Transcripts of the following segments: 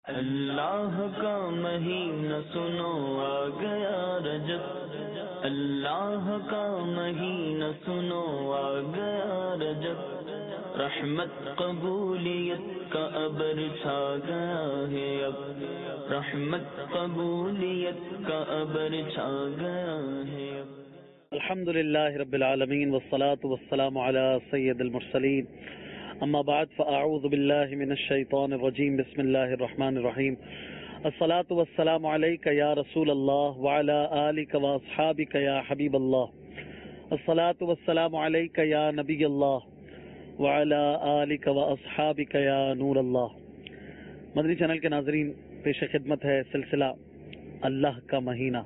اللہ کا مہینہ سنو آ گیا رجب، اللہ کا مہینہ سنو آ گیا رجب، رحمت قبولیت کا ابر چھا گیا ہے اب، رحمت قبولیت کا ابر چھا گیا ہے اب۔ الحمد للہ رب العالمین والصلاة والسلام علی سید المرسلین، اما بعد فاعوذ باللہ من الشیطان الرجیم، بسم اللہ الرحمن الرحیم۔ الصلاة والسلام علیک یا رسول اللہ وعلی آلک واصحابک یا حبیب اللہ، الصلاة والسلام علیک یا نبی اللہ وعلی آلک واصحابک یا نور اللہ۔ مدنی چینل کے ناظرین، پیش خدمت ہے سلسلہ اللہ کا مہینہ۔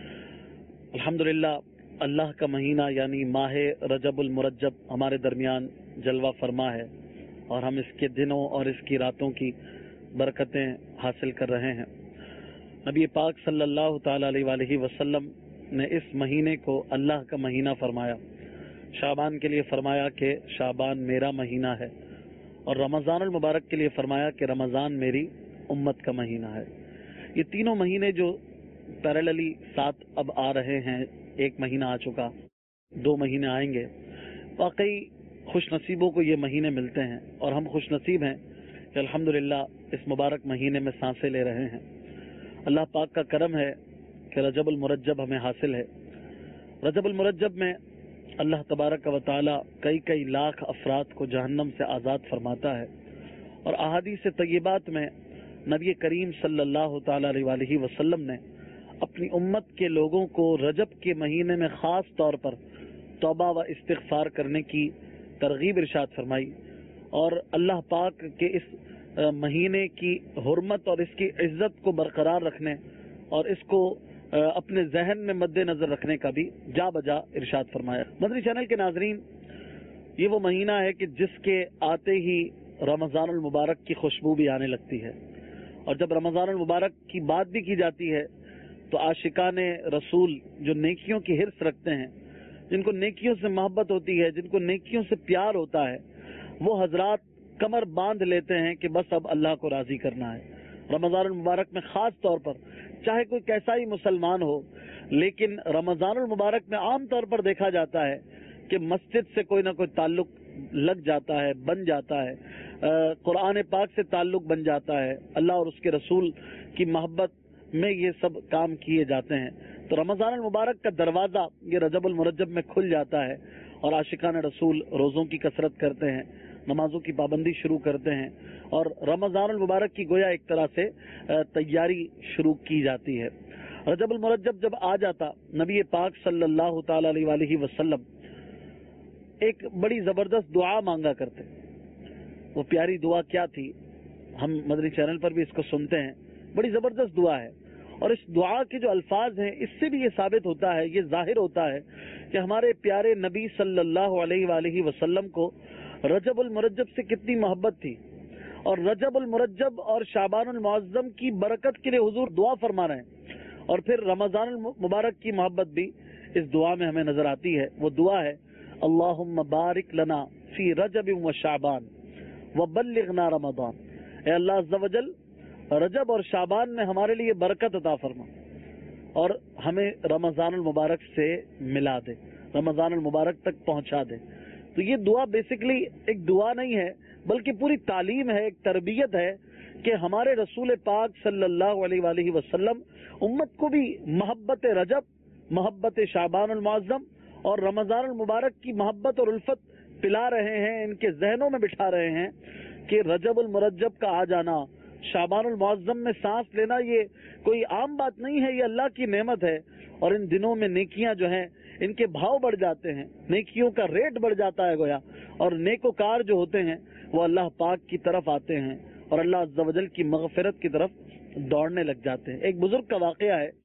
الحمدللہ اللہ کا مہینہ یعنی ماہ رجب المرجب ہمارے درمیان جلوہ فرما ہے، اور ہم اس کے دنوں اور اس کی راتوں کی برکتیں حاصل کر رہے ہیں۔ نبی پاک صلی اللہ تعالی علیہ وآلہ وسلم نے اس مہینے کو اللہ کا مہینہ فرمایا، شعبان کے لیے فرمایا کہ شعبان میرا مہینہ ہے، اور رمضان المبارک کے لیے فرمایا کہ رمضان میری امت کا مہینہ ہے۔ یہ تینوں مہینے جو پیرللی ساتھ اب آ رہے ہیں، ایک مہینہ آ چکا، 2 مہینے آئیں گے، واقعی خوش نصیبوں کو یہ مہینے ملتے ہیں، اور ہم خوش نصیب ہیں کہ الحمدللہ اس مبارک مہینے میں سانسیں لے رہے ہیں۔ اللہ پاک کا کرم ہے کہ رجب المرجب ہمیں حاصل ہے۔ رجب المرجب میں اللہ تبارک و تعالی کئی لاکھ افراد کو جہنم سے آزاد فرماتا ہے، اور احادیث طیبات میں نبی کریم صلی اللہ تعالی علیہ وآلہ وسلم نے اپنی امت کے لوگوں کو رجب کے مہینے میں خاص طور پر توبہ و استغفار کرنے کی ترغیب ارشاد فرمائی، اور اللہ پاک کے اس مہینے کی حرمت اور اس کی عزت کو برقرار رکھنے اور اس کو اپنے ذہن میں مد نظر رکھنے کا بھی جا بجا ارشاد فرمایا۔ مدنی چینل کے ناظرین، یہ وہ مہینہ ہے کہ جس کے آتے ہی رمضان المبارک کی خوشبو بھی آنے لگتی ہے، اور جب رمضان المبارک کی بات بھی کی جاتی ہے تو عاشقان رسول جو نیکیوں کی حرص رکھتے ہیں، جن کو نیکیوں سے محبت ہوتی ہے، جن کو نیکیوں سے پیار ہوتا ہے، وہ حضرات کمر باندھ لیتے ہیں کہ بس اب اللہ کو راضی کرنا ہے۔ رمضان المبارک میں خاص طور پر چاہے کوئی کیسا ہی مسلمان ہو، لیکن رمضان المبارک میں عام طور پر دیکھا جاتا ہے کہ مسجد سے کوئی نہ کوئی تعلق لگ جاتا ہے، بن جاتا ہے، قرآن پاک سے تعلق بن جاتا ہے، اللہ اور اس کے رسول کی محبت میں یہ سب کام کیے جاتے ہیں۔ تو رمضان المبارک کا دروازہ یہ رجب المرجب میں کھل جاتا ہے، اور عاشقان رسول روزوں کی کثرت کرتے ہیں، نمازوں کی پابندی شروع کرتے ہیں، اور رمضان المبارک کی گویا ایک طرح سے تیاری شروع کی جاتی ہے۔ رجب المرجب جب آ جاتا، نبی پاک صلی اللہ تعالی علیہ وآلہ وسلم ایک بڑی زبردست دعا مانگا کرتے۔ وہ پیاری دعا کیا تھی؟ ہم مدنی چینل پر بھی اس کو سنتے ہیں، بڑی زبردست دعا ہے، اور اس دعا کے جو الفاظ ہیں اس سے بھی یہ ثابت ہوتا ہے، یہ ظاہر ہوتا ہے کہ ہمارے پیارے نبی صلی اللہ علیہ وآلہ وسلم کو رجب المرجب سے کتنی محبت تھی، اور رجب المرجب اور شعبان المعظم کی برکت کے لیے حضور دعا فرما رہے ہیں، اور پھر رمضان المبارک کی محبت بھی اس دعا میں ہمیں نظر آتی ہے۔ وہ دعا ہے اللہم بارک لنا فی رجب و شعبان وبلغنا رمضان۔ اے اللہ عز و جل، رجب اور شعبان میں ہمارے لیے برکت عطا فرما، اور ہمیں رمضان المبارک سے ملا دے، رمضان المبارک تک پہنچا دے۔ تو یہ دعا بیسیکلی ایک دعا نہیں ہے، بلکہ پوری تعلیم ہے، ایک تربیت ہے کہ ہمارے رسول پاک صلی اللہ علیہ وآلہ وسلم امت کو بھی محبت رجب، محبت شعبان المعظم اور رمضان المبارک کی محبت اور الفت پلا رہے ہیں، ان کے ذہنوں میں بٹھا رہے ہیں کہ رجب المرجب کا آ جانا، شعبان المعظم میں سانس لینا، یہ کوئی عام بات نہیں ہے، یہ اللہ کی نعمت ہے، اور ان دنوں میں نیکیاں جو ہیں ان کے بھاؤ بڑھ جاتے ہیں، نیکیوں کا ریٹ بڑھ جاتا ہے گویا، اور نیکوکار جو ہوتے ہیں وہ اللہ پاک کی طرف آتے ہیں اور اللہ عز و جل کی مغفرت کی طرف دوڑنے لگ جاتے ہیں۔ ایک بزرگ کا واقعہ ہے،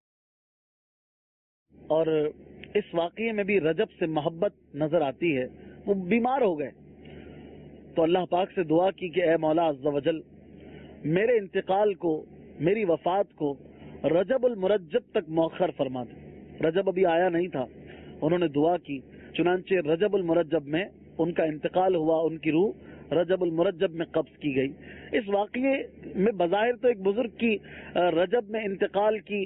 اور اس واقعے میں بھی رجب سے محبت نظر آتی ہے۔ وہ بیمار ہو گئے تو اللہ پاک سے دعا کی کہ اے مولا عز و جل، میرے انتقال کو، میری وفات کو رجب المرجب تک مؤخر فرما دے۔ رجب ابھی آیا نہیں تھا، انہوں نے دعا کی، چنانچہ رجب المرجب میں ان کا انتقال ہوا، ان کی روح رجب المرجب میں قبض کی گئی۔ اس واقعے میں بظاہر تو ایک بزرگ کی رجب میں انتقال کی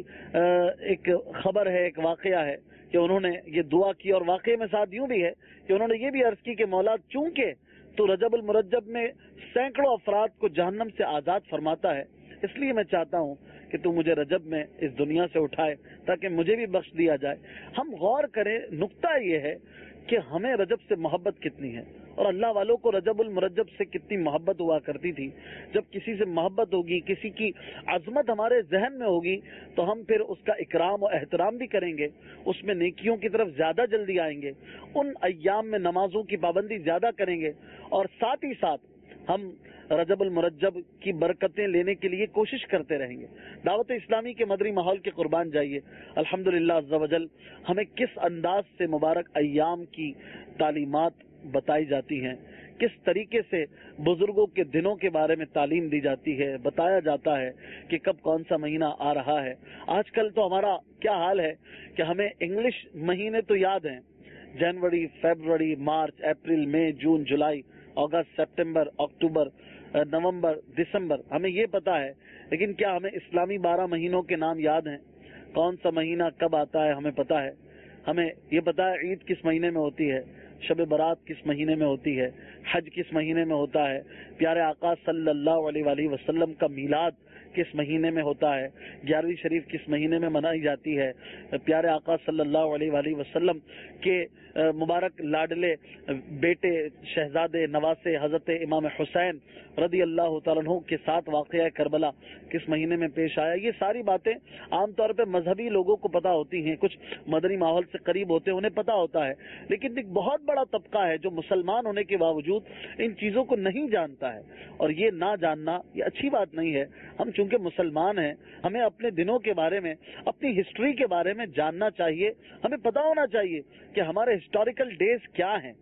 ایک خبر ہے، ایک واقعہ ہے کہ انہوں نے یہ دعا کی، اور واقعے میں ساتھ یوں بھی ہے کہ انہوں نے یہ بھی عرض کی کہ مولا چونکہ تو رجب المرجب میں سینکڑوں افراد کو جہنم سے آزاد فرماتا ہے، اس لیے میں چاہتا ہوں کہ تو مجھے رجب میں اس دنیا سے اٹھائے تاکہ مجھے بھی بخش دیا جائے۔ ہم غور کریں، نقطہ یہ ہے کہ ہمیں رجب سے محبت کتنی ہے، اور اللہ والوں کو رجب المرجب سے کتنی محبت ہوا کرتی تھی۔ جب کسی سے محبت ہوگی، کسی کی عظمت ہمارے ذہن میں ہوگی، تو ہم پھر اس کا اکرام و احترام بھی کریں گے، اس میں نیکیوں کی طرف زیادہ جلدی آئیں گے، ان ایام میں نمازوں کی پابندی زیادہ کریں گے، اور ساتھ ہی ساتھ ہم رجب المرجب کی برکتیں لینے کے لیے کوشش کرتے رہیں گے۔ دعوت اسلامی کے مدری ماحول کے قربان جائیے، الحمدللہ عز و جل ہمیں کس انداز سے مبارک ایام کی تعلیمات بتائی جاتی ہیں، کس طریقے سے بزرگوں کے دنوں کے بارے میں تعلیم دی جاتی ہے، بتایا جاتا ہے کہ کب کون سا مہینہ آ رہا ہے۔ آج کل تو ہمارا کیا حال ہے کہ ہمیں انگلش مہینے تو یاد ہیں، جنوری، فیبروری، مارچ، اپریل، مئی، جون، جولائی، اگست، سپتمبر، اکتوبر، نومبر، دسمبر، ہمیں یہ پتا ہے، لیکن کیا ہمیں اسلامی 12 مہینوں کے نام یاد ہیں؟ کون سا مہینہ کب آتا ہے ہمیں پتا ہے؟ ہمیں یہ پتا ہے عید کس مہینے میں ہوتی ہے، شب برات کس مہینے میں ہوتی ہے، حج کس مہینے میں ہوتا ہے، پیارے آقا صلی اللہ علیہ وآلہ وسلم کا میلاد کس مہینے میں ہوتا ہے، 11ویں شریف کس مہینے میں منائی جاتی ہے، پیارے آقا صلی اللہ علیہ وآلہ وسلم کے مبارک لاڈلے بیٹے شہزادے نواسے حضرت امام حسین رضی اللہ تعالیٰ عنہ کے ساتھ واقعہ کربلا کس مہینے میں پیش آیا۔ یہ ساری باتیں عام طور پہ مذہبی لوگوں کو پتہ ہوتی ہیں، کچھ مدنی ماحول سے قریب ہوتے ہیں، انہیں پتہ ہوتا ہے، لیکن ایک بہت بڑا طبقہ ہے جو مسلمان ہونے کے باوجود ان چیزوں کو نہیں جانتا ہے، اور یہ نہ جاننا یہ اچھی بات نہیں ہے۔ ہم چونکہ مسلمان ہیں، ہمیں اپنے دنوں کے بارے میں، اپنی ہسٹری کے بارے میں جاننا چاہیے، ہمیں پتہ ہونا چاہیے کہ ہمارے ہسٹوریکل ڈیز کیا ہیں۔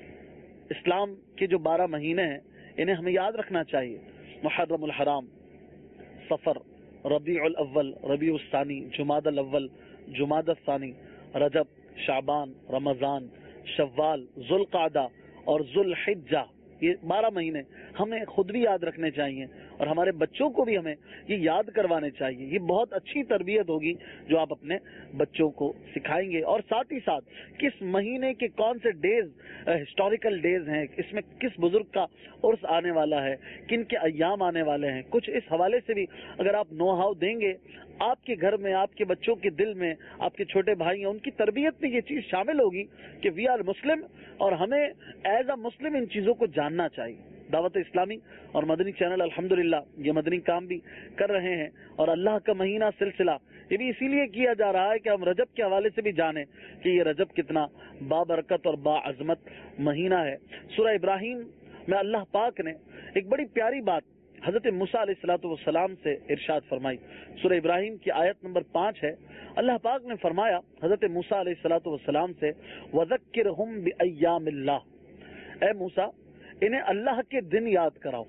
اسلام کے جو 12 مہینے ہیں انہیں ہمیں یاد رکھنا چاہیے، محرم الحرام، صفر، ربیع الاول، ربیع الثانی، جمادی الاول، جمادی الثانی، رجب، شعبان، رمضان، شوال، ذوالقعدہ اور ذوالحجہ، یہ 12 مہینے ہمیں خود بھی یاد رکھنے چاہیے، اور ہمارے بچوں کو بھی ہمیں یہ یاد کروانے چاہیے۔ یہ بہت اچھی تربیت ہوگی جو آپ اپنے بچوں کو سکھائیں گے، اور ساتھ ہی ساتھ کس مہینے کے کون سے ڈیز ہسٹوریکل ڈیز ہیں، اس میں کس بزرگ کا عرس آنے والا ہے، کن کے ایام آنے والے ہیں، کچھ اس حوالے سے بھی اگر آپ نو ہاؤ دیں گے، آپ کے گھر میں، آپ کے بچوں کے دل میں، آپ کے چھوٹے بھائی ہیں ان کی تربیت میں یہ چیز شامل ہوگی کہ وی آر مسلم، اور ہمیں ایز اے مسلم ان چیزوں کو جاننا چاہیے۔ دعوت اسلامی اور مدنی چینل الحمدللہ یہ مدنی کام بھی کر رہے ہیں، اور اللہ کا مہینہ سلسلہ یہ بھی اسی لیے کیا جا رہا ہے کہ ہم رجب کے حوالے سے بھی جانیں کہ یہ رجب کتنا بابرکت اور باعظمت مہینہ ہے۔ سورہ ابراہیم میں اللہ پاک نے ایک بڑی پیاری بات حضرت موسیٰ علیہ الصلوۃ والسلام سے ارشاد فرمائی۔ سورہ ابراہیم کی آیت نمبر 5 ہے، اللہ پاک نے فرمایا حضرت موسیٰ علیہ الصلوۃ والسلام سے، وَذَكِّرْهُمْ بِأَيَّامِ اللَّهِ، اے موسیٰ انہیں اللہ کے دن یاد کراؤ۔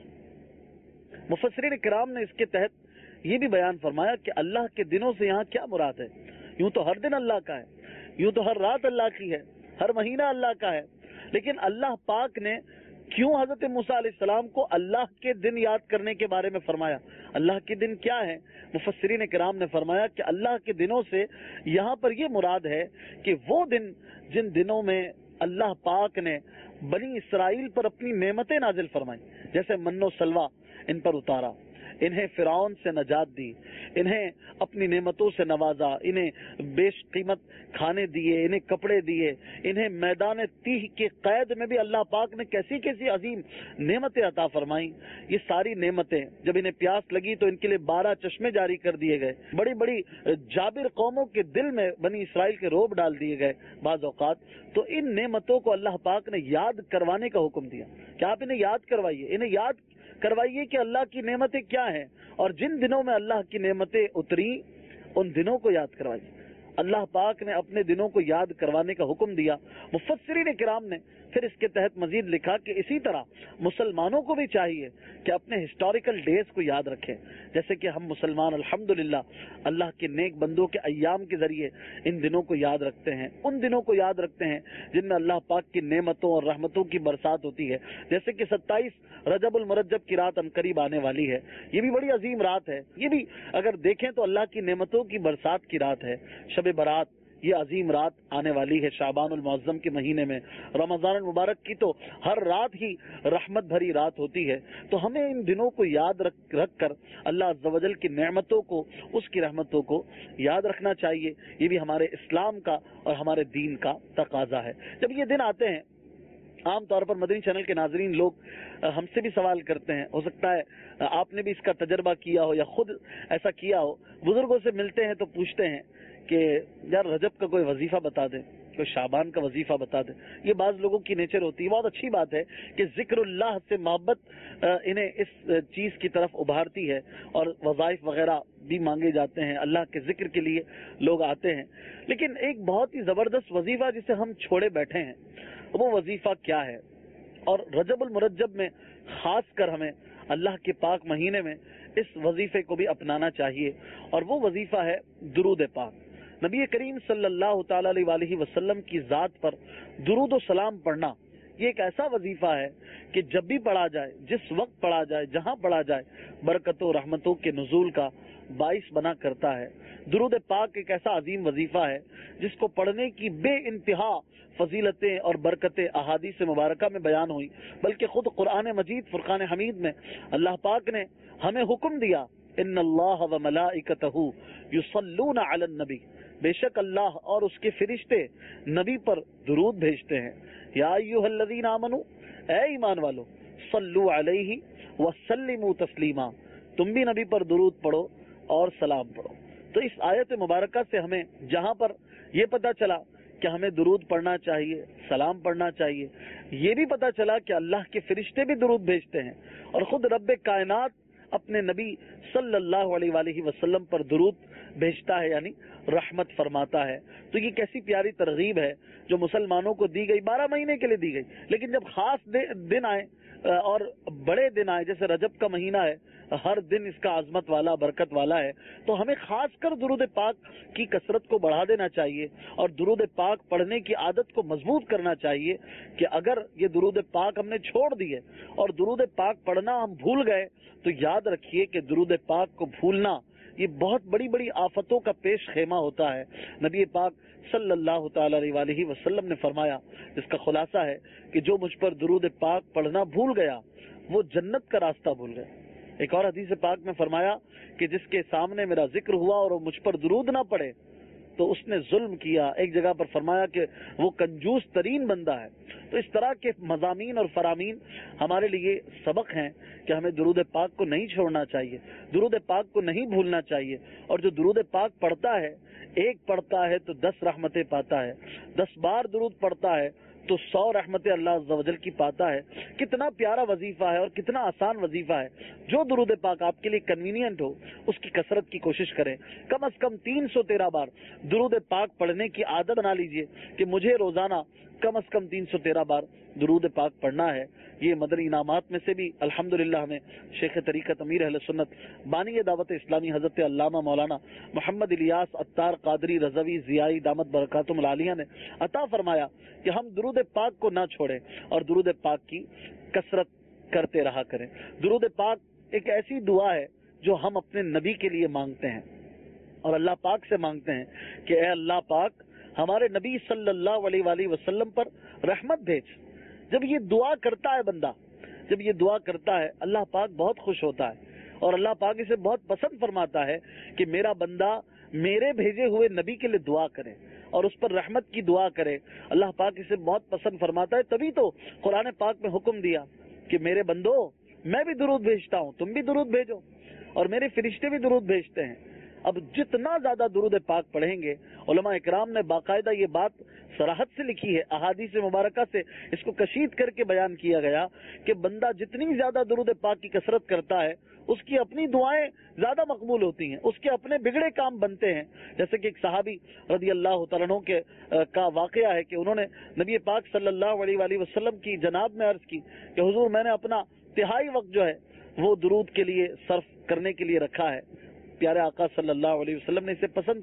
مفسرین کرام نے اس کے تحت یہ بھی بیان فرمایا کہ اللہ کے دنوں سے یہاں کیا مراد ہے۔ یوں تو ہر دن اللہ کا ہے، یوں تو ہر رات اللہ کی ہے، ہر مہینہ اللہ کا ہے، لیکن اللہ پاک نے کیوں حضرت موسیٰ علیہ السلام کو اللہ کے دن یاد کرنے کے بارے میں فرمایا؟ اللہ کے دن کیا ہے؟ مفسرین کرام نے فرمایا کہ اللہ کے دنوں سے یہاں پر یہ مراد ہے کہ وہ دن جن دنوں میں اللہ پاک نے بنی اسرائیل پر اپنی نعمتیں نازل فرمائیں، جیسے من و سلوہ ان پر اتارا، انہیں فرعون سے نجات دی، انہیں اپنی نعمتوں سے نوازا، انہیں بیش قیمت کھانے دیے، انہیں کپڑے دیے، انہیں میدان تیہ کے قید میں بھی اللہ پاک نے کیسی کیسی عظیم نعمتیں عطا فرمائیں۔ یہ ساری نعمتیں جب انہیں پیاس لگی تو ان کے لیے 12 چشمے جاری کر دیے گئے، بڑی بڑی جابر قوموں کے دل میں بنی اسرائیل کے روب ڈال دیے گئے بعض اوقات، تو ان نعمتوں کو اللہ پاک نے یاد کروانے کا حکم دیا کہ آپ انہیں یاد کروائیے، انہیں یاد کروائیے کہ اللہ کی نعمتیں کیا ہیں، اور جن دنوں میں اللہ کی نعمتیں اتری ان دنوں کو یاد کروائیے۔ اللہ پاک نے اپنے دنوں کو یاد کروانے کا حکم دیا۔ مفسرین کرام نے پھر اس کے تحت مزید لکھا کہ اسی طرح مسلمانوں کو بھی چاہیے کہ اپنے ہسٹوریکل ڈیز کو یاد رکھیں، جیسے کہ ہم مسلمان الحمدللہ اللہ کے نیک بندوں کے ایام کے ذریعے ان دنوں کو یاد رکھتے ہیں، ان دنوں کو یاد رکھتے ہیں جن میں اللہ پاک کی نعمتوں اور رحمتوں کی برسات ہوتی ہے، جیسے کہ 27 رجب المرجب کی رات عنقریب آنے والی ہے۔ یہ بھی بڑی عظیم رات ہے، یہ بھی اگر دیکھیں تو اللہ کی نعمتوں کی برسات کی رات ہے۔ شب برات یہ عظیم رات آنے والی ہے شعبان المعظم کے مہینے میں، رمضان المبارک کی تو ہر رات ہی رحمت بھری رات ہوتی ہے۔ تو ہمیں ان دنوں کو یاد رکھ کر اللہ عز و جل کی نعمتوں کو، اس کی رحمتوں کو یاد رکھنا چاہیے۔ یہ بھی ہمارے اسلام کا اور ہمارے دین کا تقاضا ہے۔ جب یہ دن آتے ہیں، عام طور پر مدنی چینل کے ناظرین لوگ ہم سے بھی سوال کرتے ہیں، ہو سکتا ہے آپ نے بھی اس کا تجربہ کیا ہو یا خود ایسا کیا ہو، بزرگوں سے ملتے ہیں تو پوچھتے ہیں کہ یار رجب کا کوئی وظیفہ بتا دیں، کوئی شعبان کا وظیفہ بتا دیں۔ یہ بعض لوگوں کی نیچر ہوتی ہے، بہت اچھی بات ہے کہ ذکر اللہ سے محبت انہیں اس چیز کی طرف ابھارتی ہے اور وظائف وغیرہ بھی مانگے جاتے ہیں، اللہ کے ذکر کے لیے لوگ آتے ہیں۔ لیکن ایک بہت ہی زبردست وظیفہ جسے ہم چھوڑے بیٹھے ہیں، وہ وظیفہ کیا ہے؟ اور رجب المرجب میں خاص کر ہمیں اللہ کے پاک مہینے میں اس وظیفے کو بھی اپنانا چاہیے، اور وہ وظیفہ ہے درود پاک۔ نبی کریم صلی اللہ تعالی علیہ وآلہ وسلم کی ذات پر درود و سلام پڑھنا یہ ایک ایسا وظیفہ ہے کہ جب بھی پڑھا جائے، جس وقت پڑھا جائے، جہاں پڑھا جائے، برکتوں رحمتوں کے نزول کا باعث بنا کرتا ہے۔ درود پاک ایک ایسا عظیم وظیفہ ہے جس کو پڑھنے کی بے انتہا فضیلتیں اور برکتیں احادیث مبارکہ میں بیان ہوئی، بلکہ خود قرآن مجید فرقان حمید میں اللہ پاک نے ہمیں حکم دیا، ان اللہ و ملائکتہ یصلون علی النبی، بے شک اللہ اور اس کے فرشتے نبی پر درود بھیجتے ہیں۔ یا ایھا الذین آمنو، اے ایمان والو، صلو علیہ وسلموا تسلیما، تم بھی نبی پر درود پڑھو اور سلام پڑھو۔ تو اس آیت مبارکہ سے ہمیں جہاں پر یہ پتہ چلا کہ ہمیں درود پڑھنا چاہیے، سلام پڑھنا چاہیے، یہ بھی پتہ چلا کہ اللہ کے فرشتے بھی درود بھیجتے ہیں، اور خود رب کائنات اپنے نبی صلی اللہ علیہ وآلہ وسلم پر درود بھیجتا ہے، یعنی رحمت فرماتا ہے۔ تو یہ کیسی پیاری ترغیب ہے جو مسلمانوں کو دی گئی، 12 مہینے کے لیے دی گئی، لیکن جب خاص دن آئے اور بڑے دن آئے، جیسے رجب کا مہینہ ہے، ہر دن اس کا عظمت والا، برکت والا ہے، تو ہمیں خاص کر درود پاک کی کثرت کو بڑھا دینا چاہیے اور درود پاک پڑھنے کی عادت کو مضبوط کرنا چاہیے کہ اگر یہ درود پاک ہم نے چھوڑ دیے اور درود پاک پڑھنا ہم بھول گئے تو یاد رکھیے کہ درود پاک کو بھولنا یہ بہت بڑی بڑی آفتوں کا پیش خیمہ ہوتا ہے۔ نبی پاک صلی اللہ تعالی علیہ وآلہ وسلم نے فرمایا، جس کا خلاصہ ہے کہ جو مجھ پر درود پاک پڑھنا بھول گیا وہ جنت کا راستہ بھول گیا۔ ایک اور حدیث پاک میں فرمایا کہ جس کے سامنے میرا ذکر ہوا اور وہ مجھ پر درود نہ پڑے تو اس نے ظلم کیا۔ ایک جگہ پر فرمایا کہ وہ کنجوس ترین بندہ ہے۔ تو اس طرح کے مضامین اور فرامین ہمارے لیے سبق ہیں کہ ہمیں درود پاک کو نہیں چھوڑنا چاہیے، درود پاک کو نہیں بھولنا چاہیے، اور جو درود پاک پڑھتا ہے، ایک پڑھتا ہے تو 10 رحمتیں پاتا ہے، 10 بار درود پڑھتا ہے تو 100 رحمتیں اللہ عز و جل کی پاتا ہے۔ کتنا پیارا وظیفہ ہے اور کتنا آسان وظیفہ ہے۔ جو درود پاک آپ کے لیے کنوینئنٹ ہو اس کی کثرت کی کوشش کریں، کم از کم 313 بار درود پاک پڑھنے کی عادت بنا لیجئے کہ مجھے روزانہ کم از کم 313 بار درود پاک پڑھنا ہے۔ یہ مدنی انعامات میں سے بھی الحمدللہ ہمیں شیخ طریقت امیر اہل سنت بانی دعوت اسلامی حضرت علامہ مولانا محمد الیاس عطار قادری رضوی ضیائی دامت برکاتہم العالیہ نے عطا فرمایا کہ ہم درود پاک کو نہ چھوڑیں اور درود پاک کی کثرت کرتے رہا کریں۔ درود پاک ایک ایسی دعا ہے جو ہم اپنے نبی کے لیے مانگتے ہیں اور اللہ پاک سے مانگتے ہیں کہ اے اللہ پاک ہمارے نبی صلی اللہ علیہ وآلہ وسلم پر رحمت بھیج۔ جب یہ دعا کرتا ہے بندہ، جب یہ دعا کرتا ہے، اللہ پاک بہت خوش ہوتا ہے اور اللہ پاک اسے بہت پسند فرماتا ہے کہ میرا بندہ میرے بھیجے ہوئے نبی کے لیے دعا کرے اور اس پر رحمت کی دعا کرے۔ اللہ پاک اسے بہت پسند فرماتا ہے، تبھی تو قرآن پاک میں حکم دیا کہ میرے بندو میں بھی درود بھیجتا ہوں، تم بھی درود بھیجو، اور میرے فرشتے بھی درود بھیجتے ہیں۔ اب جتنا زیادہ درود پاک پڑھیں گے، علماء اکرام نے باقاعدہ یہ بات صراحت سے لکھی ہے، احادیث مبارکہ سے اس کو کشید کر کے بیان کیا گیا کہ بندہ جتنی زیادہ درود پاک کی کثرت کرتا ہے اس کی اپنی دعائیں زیادہ مقبول ہوتی ہیں، اس کے اپنے بگڑے کام بنتے ہیں. جیسے کہ ایک صحابی رضی اللہ تعالیٰ عنہ کا واقعہ ہے کہ انہوں نے نبی پاک صلی اللہ علیہ وآلہ وسلم کی جناب میں عرض کی کہ حضور میں نے اپنا تہائی وقت جو ہے وہ درود کے لیے صرف کرنے کے لیے رکھا ہے. پیارے آقا صلی اللہ علیہ وسلم نے اسے پسند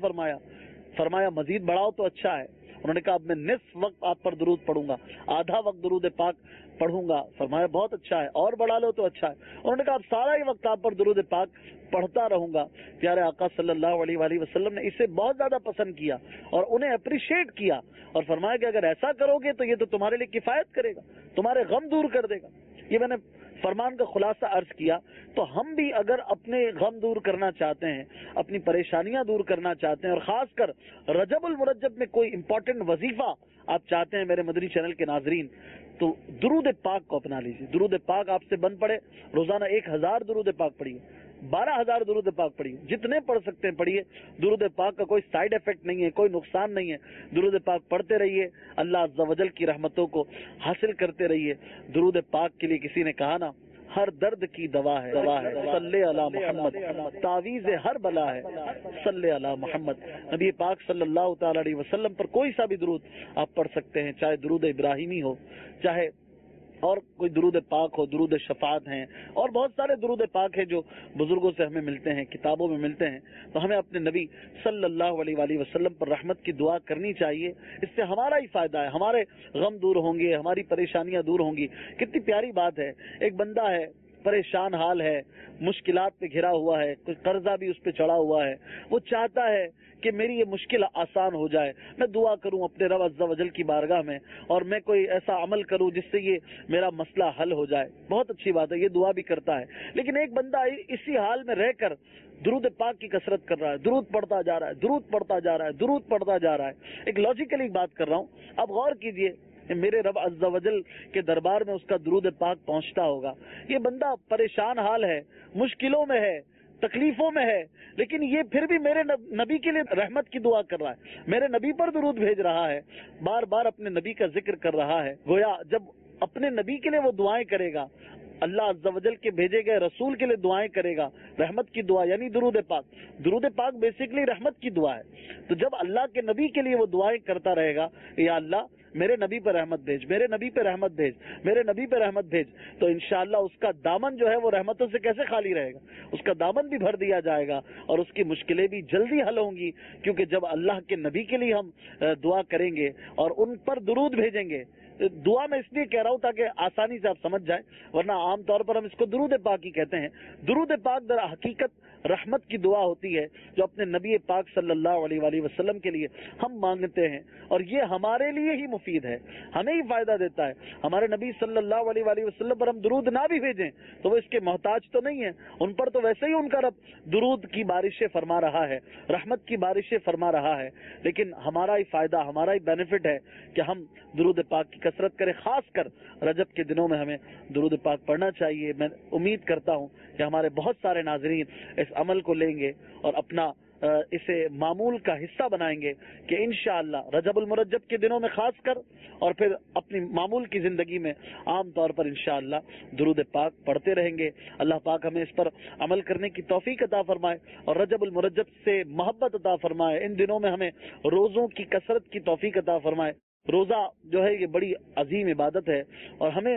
فرمایا مزید بڑھاؤ تو اچھا ہے. انہوں نے کہا اب میں نصف وقت آپ پر درود پڑھوں گا، آدھا وقت درود پاک پڑھوں گا. فرمایا بہت اچھا ہے، اور بڑھا لو تو اچھا ہے. انہوں نے کہا اب سارا ہی وقت آپ پر درود پاک پڑھتا رہوں گا. پیارے آقا صلی اللہ علیہ وآلہ وسلم نے اسے بہت زیادہ پسند کیا اور انہیں اپریشیٹ کیا اور فرمایا کہ اگر ایسا کرو گے تو یہ تو تمہارے لیے کفایت کرے گا، تمہارے غم دور کر دے گا. یہ میں نے فرمان کا خلاصہ عرض کیا. تو ہم بھی اگر اپنے غم دور کرنا چاہتے ہیں، اپنی پریشانیاں دور کرنا چاہتے ہیں، اور خاص کر رجب المرجب میں کوئی امپورٹنٹ وظیفہ آپ چاہتے ہیں میرے مدنی چینل کے ناظرین، تو درود پاک کو اپنا لیجیے. درود پاک آپ سے بن پڑے، روزانہ 1000 درود پاک پڑھیے، 12,000 درود پاک پڑھیے، جتنے پڑھ سکتے ہیں پڑھیے. درود پاک کا کوئی سائیڈ افیکٹ نہیں ہے، کوئی نقصان نہیں ہے. درود پاک پڑھتے رہیے، اللہ عز و جل کی رحمتوں کو حاصل کرتے رہیے. درود پاک کے لیے کسی نے کہا نا ہر درد کی دوا ہے صلی علی محمد، تعویذ ہر بلا ہے صلی علی محمد. نبی پاک صلی اللہ تعالی علیہ وسلم پر کوئی سا بھی درود آپ پڑھ سکتے ہیں، چاہے درود ابراہیمی ہو، چاہے اور کوئی درود پاک ہو. درود شفاعت ہیں اور بہت سارے درود پاک ہیں جو بزرگوں سے ہمیں ملتے ہیں، کتابوں میں ملتے ہیں. تو ہمیں اپنے نبی صلی اللہ علیہ وآلہ وسلم پر رحمت کی دعا کرنی چاہیے. اس سے ہمارا ہی فائدہ ہے، ہمارے غم دور ہوں گے، ہماری پریشانیاں دور ہوں گی. کتنی پیاری بات ہے، ایک بندہ ہے پریشان حال ہے، مشکلات پہ گھرا ہوا ہے، کوئی قرضہ بھی اس پہ چڑھا ہوا ہے، وہ چاہتا ہے کہ میری یہ مشکل آسان ہو جائے، میں دعا کروں اپنے رب عز و جل کی بارگاہ میں اور میں کوئی ایسا عمل کروں جس سے یہ میرا مسئلہ حل ہو جائے. بہت اچھی بات ہے، یہ دعا بھی کرتا ہے. لیکن ایک بندہ اسی حال میں رہ کر درود پاک کی کثرت کر رہا ہے، درود پڑھتا جا رہا ہے، درود پڑھتا جا رہا ہے، درود پڑھتا جا رہا ہے. ایک لاجیکلی بات کر رہا ہوں، اب غور کیجئے، میرے رب عز و جل کے دربار میں اس کا درود پاک پہنچتا ہوگا. یہ بندہ پریشان حال ہے، مشکلوں میں ہے، تکلیفوں میں ہے، لیکن یہ پھر بھی میرے نبی کے لیے رحمت کی دعا کر رہا ہے، میرے نبی پر درود بھیج رہا ہے، بار بار اپنے نبی کا ذکر کر رہا ہے. گویا جب اپنے نبی کے لیے وہ دعائیں کرے گا، اللہ عز و جل کے بھیجے گئے رسول کے لیے دعائیں کرے گا، رحمت کی دعا یعنی درود پاک. درود پاک بیسیکلی رحمت کی دعا ہے. تو جب اللہ کے نبی کے لیے وہ دعائیں کرتا رہے گا، یا اللہ میرے نبی پہ رحمت بھیج، میرے نبی پہ رحمت بھیج، میرے نبی پہ رحمت بھیج، تو انشاءاللہ اس کا دامن جو ہے وہ رحمتوں سے کیسے خالی رہے گا، اس کا دامن بھی بھر دیا جائے گا اور اس کی مشکلیں بھی جلدی حل ہوں گی. کیونکہ جب اللہ کے نبی کے لیے ہم دعا کریں گے اور ان پر درود بھیجیں گے، دعا میں اس لیے کہہ رہا ہوں تاکہ آسانی سے آپ سمجھ جائیں، ورنہ عام طور پر ہم اس کو درود پاک ہی کہتے ہیں. درود پاک در حقیقت رحمت کی دعا ہوتی ہے جو اپنے نبی پاک صلی اللہ علیہ وآلہ وسلم کے لیے ہم مانگتے ہیں، اور یہ ہمارے لیے ہی مفید ہے، ہمیں ہی فائدہ دیتا ہے. ہمارے نبی صلی اللہ علیہ وآلہ وسلم پر ہم درود نہ بھی بھیجیں تو وہ اس کے محتاج تو نہیں ہے، ان پر تو ویسے ہی ان کا رب درود کی بارشیں فرما رہا ہے، رحمت کی بارشیں فرما رہا ہے. لیکن ہمارا ہی فائدہ، ہمارا ہی بینیفٹ ہے کہ ہم درود پاک کی کثرت کریں. خاص کر رجب کے دنوں میں ہمیں درود پاک پڑھنا چاہیے. میں امید کرتا ہوں کہ ہمارے بہت سارے ناظرین اس عمل کو لیں گے اور اپنا اسے معمول کا حصہ بنائیں گے کہ انشاءاللہ رجب المرجب کے دنوں میں خاص کر اور پھر اپنی معمول کی زندگی میں عام طور پر انشاءاللہ درود پاک پڑھتے رہیں گے. اللہ پاک ہمیں اس پر عمل کرنے کی توفیق عطا فرمائے اور رجب المرجب سے محبت عطا فرمائے. ان دنوں میں ہمیں روزوں کی کثرت کی توفیق عطا فرمائے. روزہ جو ہے یہ بڑی عظیم عبادت ہے اور ہمیں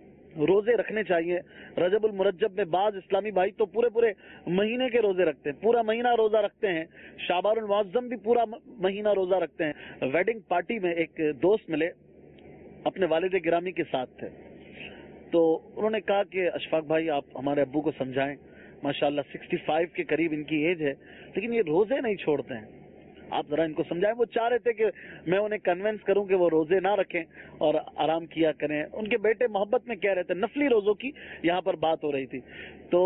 روزے رکھنے چاہیے. رجب المرجب میں بعض اسلامی بھائی تو پورے مہینے کے روزے رکھتے ہیں، پورا مہینہ روزہ رکھتے ہیں. شعبان المعظم بھی پورا مہینہ روزہ رکھتے ہیں. ویڈنگ پارٹی میں ایک دوست ملے، اپنے والد گرامی کے ساتھ تھے، تو انہوں نے کہا کہ اشفاق بھائی آپ ہمارے ابو کو سمجھائیں، ماشاءاللہ 65 کے قریب ان کی ایج ہے لیکن یہ روزے نہیں چھوڑتے ہیں، آپ ذرا ان کو سمجھائیں. وہ چاہ رہے تھے کہ میں انہیں کنونس کروں کہ وہ روزے نہ رکھیں اور آرام کیا کریں. ان کے بیٹے محبت میں کہہ رہے تھے، نفلی روزوں کی یہاں پر بات ہو رہی تھی. تو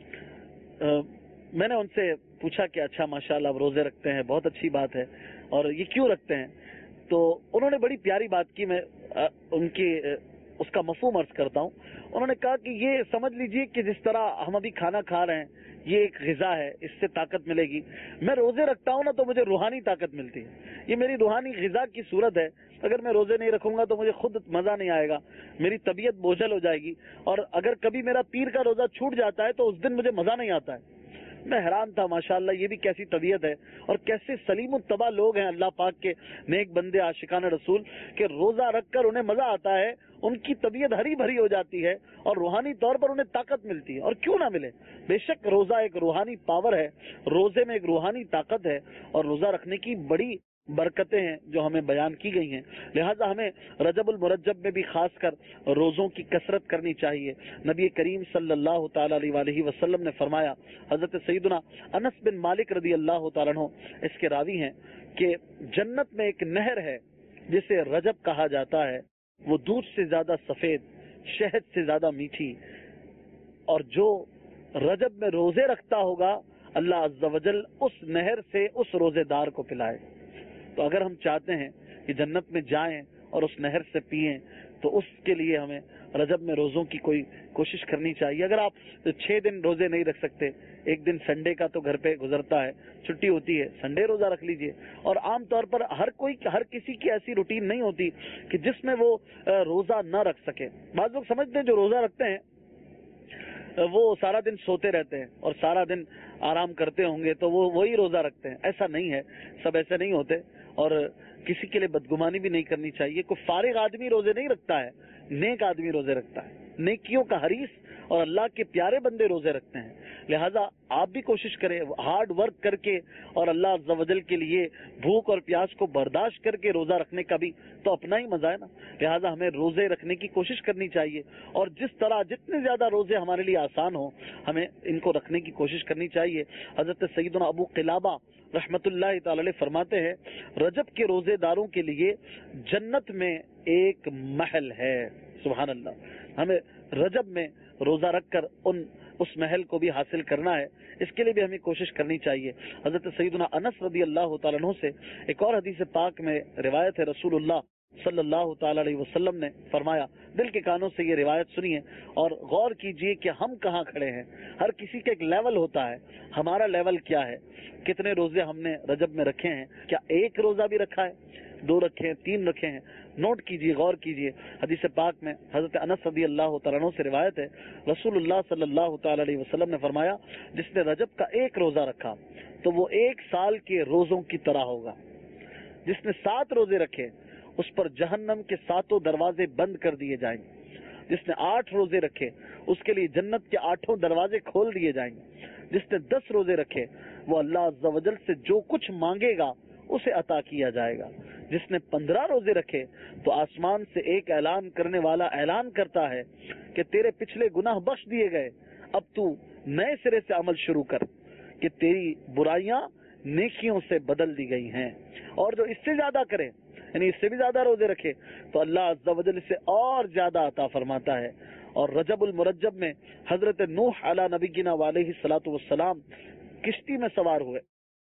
میں نے ان سے پوچھا کہ اچھا ماشاءاللہ آپ روزے رکھتے ہیں، بہت اچھی بات ہے، اور یہ کیوں رکھتے ہیں؟ تو انہوں نے بڑی پیاری بات کی. میں ان کی اس کا مفہوم عرض کرتا ہوں. انہوں نے کہا کہ یہ سمجھ لیجئے کہ جس طرح ہم ابھی کھانا کھا رہے ہیں یہ ایک غذا ہے, اس سے طاقت ملے گی. میں روزے رکھتا ہوں نا تو مجھے روحانی طاقت ملتی ہے, یہ میری روحانی غذا کی صورت ہے. اگر میں روزے نہیں رکھوں گا تو مجھے خود مزہ نہیں آئے گا, میری طبیعت بوجھل ہو جائے گی, اور اگر کبھی میرا پیر کا روزہ چھوٹ جاتا ہے تو اس دن مجھے مزہ نہیں آتا ہے. میں حیران تھا, ماشاءاللہ یہ بھی کیسی طبیعت ہے, اور کیسے سلیم الطبع لوگ ہیں اللہ پاک کے نیک بندے عاشقان رسول, کہ روزہ رکھ کر انہیں مزہ آتا ہے, ان کی طبیعت ہری بھری ہو جاتی ہے اور روحانی طور پر انہیں طاقت ملتی ہے. اور کیوں نہ ملے, بے شک روزہ ایک روحانی پاور ہے, روزے میں ایک روحانی طاقت ہے, اور روزہ رکھنے کی بڑی برکتیں ہیں جو ہمیں بیان کی گئی ہیں. لہذا ہمیں رجب المرجب میں بھی خاص کر روزوں کی کثرت کرنی چاہیے. نبی کریم صلی اللہ تعالی علیہ وآلہ وسلم نے فرمایا, حضرت سیدنا انس بن مالک رضی اللہ تعالیٰ عنہ اس کے راوی ہیں, کہ جنت میں ایک نہر ہے جسے رجب کہا جاتا ہے, وہ دودھ سے زیادہ سفید, شہد سے زیادہ میٹھی, اور جو رجب میں روزے رکھتا ہوگا اللہ عز و جل اس نہر سے اس روزے دار کو پلائے. تو اگر ہم چاہتے ہیں کہ جنت میں جائیں اور اس نہر سے پئیں تو اس کے لیے ہمیں رجب میں روزوں کی کوئی کوشش کرنی چاہیے. اگر آپ 6 دن روزے نہیں رکھ سکتے, ایک دن سنڈے کا تو گھر پہ گزرتا ہے, چھٹی ہوتی ہے, سنڈے روزہ رکھ لیجئے. اور عام طور پر ہر کسی کی ایسی روٹین نہیں ہوتی کہ جس میں وہ روزہ نہ رکھ سکے. بعض لوگ سمجھتے ہیں جو روزہ رکھتے ہیں وہ سارا دن سوتے رہتے ہیں اور سارا دن آرام کرتے ہوں گے تو وہ وہی روزہ رکھتے ہیں. ایسا نہیں ہے, سب ایسے نہیں ہوتے, اور کسی کے لیے بدگمانی بھی نہیں کرنی چاہیے. کوئی فارغ آدمی روزے نہیں رکھتا ہے, نیک آدمی روزے رکھتا ہے, نیکیوں کا حریص اور اللہ کے پیارے بندے روزے رکھتے ہیں. لہذا آپ بھی کوشش کریں ہارڈ ورک کر کے, اور اللہ عز و جل کے لیے بھوک اور پیاس کو برداشت کر کے روزہ رکھنے کا بھی تو اپنا ہی مزہ ہے نا. لہذا ہمیں روزے رکھنے کی کوشش کرنی چاہیے, اور جس طرح جتنے زیادہ روزے ہمارے لیے آسان ہوں ہمیں ان کو رکھنے کی کوشش کرنی چاہیے. حضرت سیدنا ابو قلابہ رحمت اللہ تعالی علیہ فرماتے ہیں, رجب کے روزے داروں کے لیے جنت میں ایک محل ہے. سبحان اللہ. ہمیں رجب میں روزہ رکھ کر اس محل کو بھی حاصل کرنا ہے, اس کے لیے بھی ہمیں کوشش کرنی چاہیے. حضرت سیدنا انس رضی اللہ تعالیٰ عنہ سے ایک اور حدیث پاک میں روایت ہے, رسول اللہ صلی اللہ تعالی علیہ وسلم نے فرمایا, دل کے کانوں سے یہ روایت سنیے اور غور کیجئے کہ ہم کہاں کھڑے ہیں. ہر کسی کا ایک لیول ہوتا ہے, ہمارا لیول کیا ہے, کتنے روزے ہم نے رجب میں رکھے ہیں, کیا ایک روزہ بھی رکھا ہے, 2 رکھے ہیں, 3 رکھے ہیں. نوٹ کیجئے, غور کیجئے. حدیث پاک میں حضرت انس رضی اللہ تعالیٰ عنہ سے روایت ہے, رسول اللہ صلی اللہ تعالی علیہ وسلم نے فرمایا, جس نے رجب کا ایک روزہ رکھا تو وہ 1 سال کے روزوں کی طرح ہوگا. جس نے 7 روزے رکھے اس پر جہنم کے 7 دروازے بند کر دیے جائیں گے. جس نے 8 روزے رکھے اس کے لیے جنت کے 8 دروازے کھول دیے جائیں گے. جس نے 10 روزے رکھے وہ اللہ عز و جل سے جو کچھ مانگے گا اسے عطا کیا جائے گا. جس نے 15 روزے رکھے تو آسمان سے ایک اعلان کرنے والا اعلان کرتا ہے کہ تیرے پچھلے گناہ بخش دیے گئے, اب تو نئے سرے سے عمل شروع کر, کہ تیری برائیاں نیکیوں سے بدل دی گئی ہیں. اور جو اس سے زیادہ کرے, یعنی اس سے بھی زیادہ روزے رکھے, تو اللہ عز و جل سے اور زیادہ عطا فرماتا ہے. اور رجب المرجب میں حضرت نوح علی نبینا علیہ الصلوۃ والسلام کشتی میں سوار ہوئے,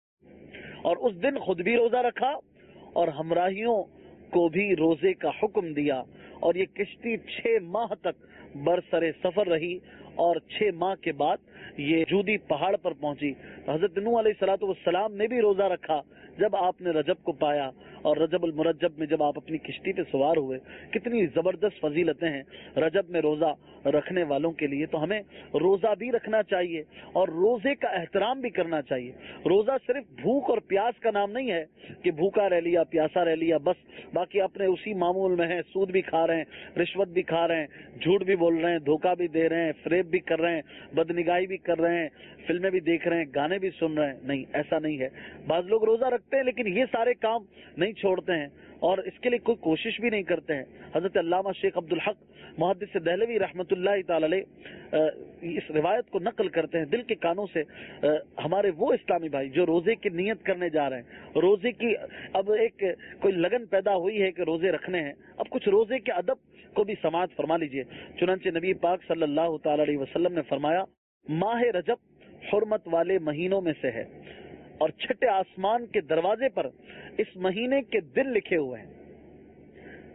اور اس دن خود بھی روزہ رکھا اور ہمراہیوں کو بھی روزے کا حکم دیا. اور یہ کشتی 6 ماہ تک برسر سفر رہی, اور 6 ماہ کے بعد یہ جودی پہاڑ پر پہنچی. حضرت نوح علیہ الصلوۃ والسلام نے بھی روزہ رکھا جب آپ نے رجب کو پایا, اور رجب المرجب میں جب آپ اپنی کشتی پہ سوار ہوئے. کتنی زبردست فضیلتیں ہیں رجب میں روزہ رکھنے والوں کے لیے. تو ہمیں روزہ بھی رکھنا چاہیے اور روزے کا احترام بھی کرنا چاہیے. روزہ صرف بھوک اور پیاس کا نام نہیں ہے کہ بھوکا رہ لیا, پیاسا رہ لیا, بس باقی اپنے اسی معمول میں ہیں, سود بھی کھا رہے ہیں, رشوت بھی کھا رہے ہیں, جھوٹ بھی بول رہے ہیں, دھوکہ بھی دے رہے ہیں, فریب بھی کر رہے ہیں, بدنگاہی بھی کر رہے ہیں, فلمیں بھی دیکھ رہے ہیں, گانے بھی سن رہے ہیں. نہیں, ایسا نہیں ہے. بعض لوگ روزہ رکھتے ہیں لیکن یہ سارے کام نہیں چھوڑتے ہیں اور اس کے لیے کوئی کوشش بھی نہیں کرتے ہیں. حضرت علامہ شیخ عبدالحق محدث دہلوی رحمۃ اللہ تعالی علیہ اس روایت کو نقل کرتے ہیں دل کے کانوں سے. ہمارے وہ اسلامی بھائی جو روزے کی نیت کرنے جا رہے ہیں, روزے کی اب ایک کوئی لگن پیدا ہوئی ہے کہ روزے رکھنے ہیں, اب کچھ روزے کے ادب کو بھی سماعت فرما لیجئے. چنانچہ نبی پاک صلی اللہ تعالی علیہ وسلم نے فرمایا, ماہ رجب حرمت والے مہینوں میں سے ہے اور 6 آسمان کے دروازے پر اس مہینے کے دن لکھے ہوئے ہیں.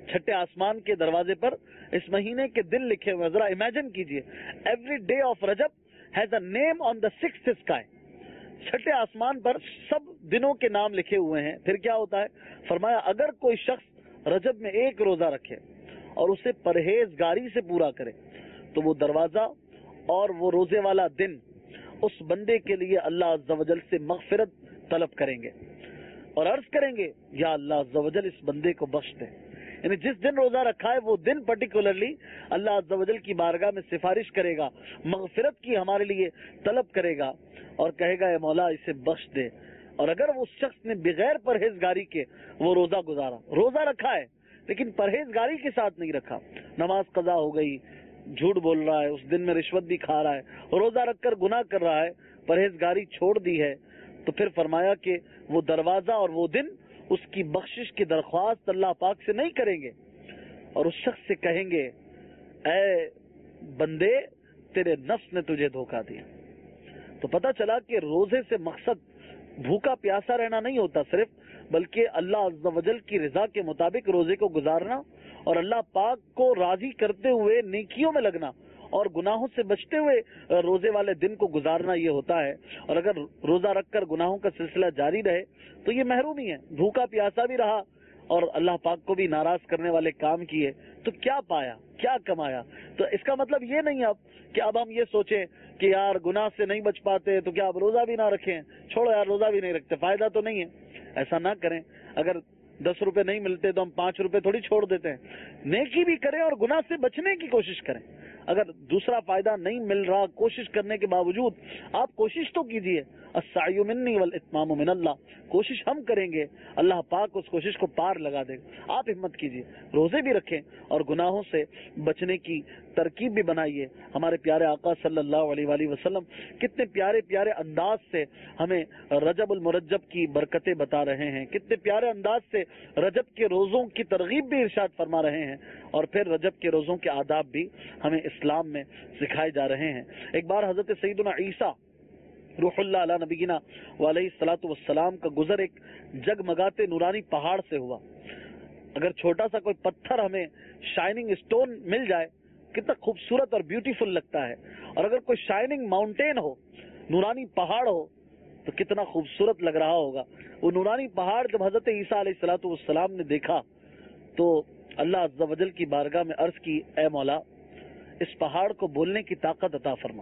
چھٹے آسمان کے دروازے پر اس مہینے کے دن لکھے ہوئے. ذرا امیجن کیجئے, every day of Rajab has a name on the 6th sky. چھٹے آسمان پر سب دنوں کے نام لکھے ہوئے ہیں. پھر کیا ہوتا ہے؟ فرمایا اگر کوئی شخص رجب میں ایک روزہ رکھے اور اسے پرہیزگاری سے پورا کرے تو وہ دروازہ اور وہ روزے والا دن اس بندے کے لیے اللہ عز و جل سے مغفرت طلب کریں گے اور عرض کریں گے یا اللہ عز و جل اس بندے کو بخش دے. یعنی جس دن روزہ رکھا ہے وہ دن پرٹیکولرلی اللہ عز و جل کی بارگاہ میں سفارش کرے گا, مغفرت کی ہمارے لیے طلب کرے گا اور کہے گا اے مولا اسے بخش دے. اور اگر اس شخص نے بغیر پرہیزگاری کے وہ روزہ گزارا, روزہ رکھا ہے لیکن پرہیزگاری کے ساتھ نہیں رکھا, نماز قضا ہو گئی, جھوٹ بول رہا ہے, اس دن میں رشوت بھی کھا رہا ہے, روزہ رکھ کر گناہ کر رہا ہے, پرہیزگاری چھوڑ دی ہے, تو پھر فرمایا کہ وہ دروازہ اور وہ دن اس کی بخشش کی درخواست اللہ پاک سے نہیں کریں گے اور اس شخص سے کہیں گے اے بندے تیرے نفس نے تجھے دھوکہ دیا. تو پتہ چلا کہ روزے سے مقصد بھوکا پیاسا رہنا نہیں ہوتا صرف, بلکہ اللہ عز و جل کی رضا کے مطابق روزے کو گزارنا اور اللہ پاک کو راضی کرتے ہوئے نیکیوں میں لگنا اور گناہوں سے بچتے ہوئے روزے والے دن کو گزارنا یہ ہوتا ہے. اور اگر روزہ رکھ کر گناہوں کا سلسلہ جاری رہے تو یہ محرومی ہے, بھوکا پیاسا بھی رہا اور اللہ پاک کو بھی ناراض کرنے والے کام کیے تو کیا پایا, کیا کمایا. تو اس کا مطلب یہ نہیں اب کہ اب ہم یہ سوچیں کہ یار گناہ سے نہیں بچ پاتے تو کیا اب روزہ بھی نہ رکھیں, چھوڑو یار روزہ بھی نہیں رکھتے, فائدہ تو نہیں ہے. ایسا نہ کریں. اگر 10 روپے نہیں ملتے تو ہم 5 روپے تھوڑی چھوڑ دیتے ہیں. نیکی بھی کریں اور گناہ سے بچنے کی کوشش کریں. اگر دوسرا فائدہ نہیں مل رہا کوشش کرنے کے باوجود آپ کوشش تو کیجئے. السعی منی والاتمام من اللہ, کوشش ہم کریں گے, اللہ پاک اس کوشش کو پار لگا دے گا. آپ ہمت کیجئے, روزے بھی رکھیں اور گناہوں سے بچنے کی ترکیب بھی بنائیے. ہمارے پیارے آقا صلی اللہ علیہ وآلہ وسلم کتنے پیارے پیارے انداز سے ہمیں رجب المرجب کی برکتیں بتا رہے ہیں, کتنے پیارے انداز سے رجب کے روزوں کی ترغیب بھی ارشاد فرما رہے ہیں اور پھر رجب کے روزوں کے آداب بھی ہمیں اسلام میں سکھائے جا رہے ہیں. ایک بار حضرت سیدنا عیسیٰ روح اللہ علیہ نبینا علیہ الصلوۃ والسلام کا گزر ایک جگمگاتے نورانی پہاڑ سے ہوا. اگر چھوٹا سا کوئی پتھر ہمیں شائننگ اسٹون مل جائے کتنا خوبصورت اور بیوٹیفل لگتا ہے, اور اگر کوئی شائننگ ماؤنٹین ہو, نورانی پہاڑ ہو تو کتنا خوبصورت لگ رہا ہوگا. وہ نورانی پہاڑ جب حضرت عیسیٰ علیہ الصلوۃ والسلام نے دیکھا تو اللہ عز و جل کی بارگاہ میں عرض کی اے مولا اس پہاڑ کو بولنے کی طاقت عطا فرما.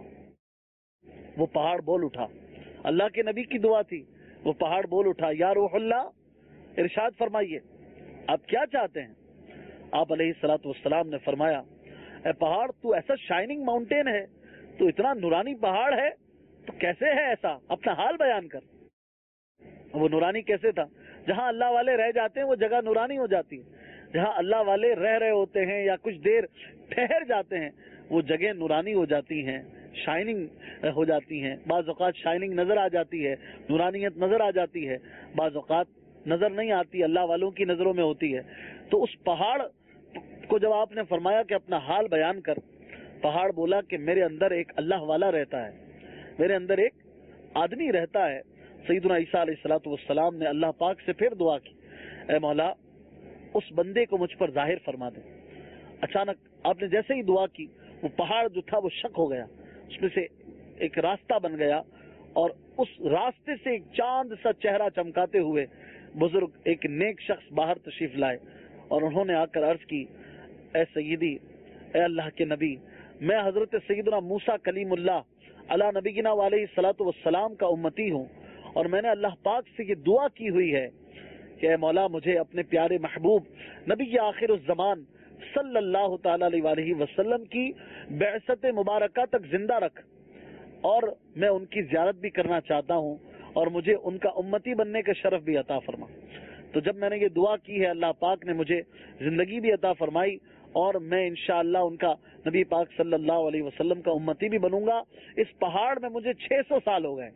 وہ پہاڑ بول اٹھا, اللہ کے نبی کی دعا تھی, وہ پہاڑ بول اٹھا یا روح اللہ ارشاد فرمائیے آپ کیا چاہتے ہیں. آپ علیہ الصلوۃ والسلام نے فرمایا اے پہاڑ تو ایسا شائننگ ماؤنٹین ہے, تو اتنا نورانی پہاڑ ہے تو کیسے ہے ایسا, اپنا حال بیان کر. وہ نورانی کیسے تھا؟ جہاں اللہ والے رہ جاتے ہیں وہ جگہ نورانی ہو جاتی ہے, جہاں اللہ والے رہ رہے ہوتے ہیں یا کچھ دیر ٹھہر جاتے ہیں وہ جگہ نورانی ہو جاتی ہیں, شائننگ ہو جاتی ہیں. بعض اوقات شائننگ نظر آ جاتی ہے, نورانیت نظر آ جاتی ہے, بعض اوقات نظر نہیں آتی, اللہ والوں کی نظروں میں ہوتی ہے. تو اس پہاڑ کو جب آپ نے فرمایا کہ اپنا حال بیان کر, پہاڑ بولا کہ میرے اندر ایک اللہ والا رہتا ہے, میرے اندر ایک آدمی رہتا ہے. سیدنا عیسیٰ علیہ الصلوۃ والسلام نے اللہ پاک سے پھر دعا کی اے مولا اس بندے کو مجھ پر ظاہر فرما دے. اچانک آپ نے جیسے ہی دعا کی وہ پہاڑ جو تھا وہ شق ہو گیا, اس میں سے ایک راستہ بن گیا اور اس راستے سے ایک چاند سا چہرہ چمکاتے ہوئے بزرگ ایک نیک شخص باہر تشریف لائے اور انہوں نے آ کر عرض کی اے سیدی, اے اللہ کے نبی, میں حضرت سیدنا موسیٰ کلیم اللہ علی نبینا علیہ الصلوۃ والسلام کا امتی ہوں اور میں نے اللہ پاک سے یہ دعا کی ہوئی ہے کہ اے مولا مجھے اپنے پیارے محبوب نبی آخر الزمان صلی اللہ تعالی علیہ وآلہ وسلم کی بعثت مبارکہ تک زندہ رکھ اور میں ان کی زیارت بھی کرنا چاہتا ہوں اور مجھے ان کا امتی بننے کا شرف بھی عطا فرما. تو جب میں نے یہ دعا کی ہے اللہ پاک نے مجھے زندگی بھی عطا فرمائی اور میں انشاءاللہ ان کا نبی پاک صلی اللہ علیہ وسلم کا امتی بھی بنوں گا. اس پہاڑ میں مجھے 600 سال ہو گئے,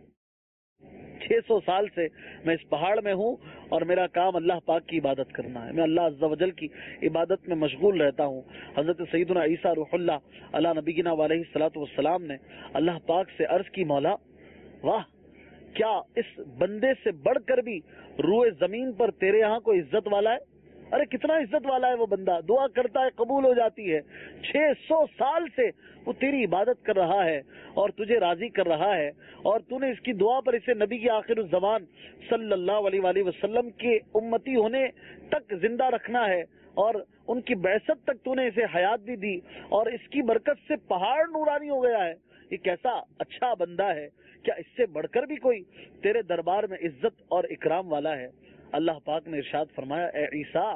600 سال سے میں اس پہاڑ میں ہوں اور میرا کام اللہ پاک کی عبادت کرنا ہے, میں اللہ عز و جل کی عبادت میں مشغول رہتا ہوں. حضرت سیدنا عیسیٰ روح اللہ علی نبینا علیہ الصلوۃ والسلام نے اللہ پاک سے عرض کی مولا واہ کیا اس بندے سے بڑھ کر بھی روئے زمین پر تیرے یہاں کوئی عزت والا ہے, ارے کتنا عزت والا ہے وہ بندہ, دعا کرتا ہے قبول ہو جاتی ہے. 600 سال سے وہ تیری عبادت کر رہا ہے اور تجھے راضی کر رہا ہے, اور تو نے اس کی دعا پر اسے نبی کی آخر الزمان صلی اللہ علیہ وآلہ وسلم کے امتی ہونے تک زندہ رکھنا ہے, اور ان کی بعثت تک تو نے اسے حیات بھی دی, اور اس کی برکت سے پہاڑ نورانی ہو گیا ہے. یہ کیسا اچھا بندہ ہے, کیا اس سے بڑھ کر بھی کوئی تیرے دربار میں عزت اور اکرام والا ہے؟ اللہ پاک نے ارشاد فرمایا, اے عیسیٰ,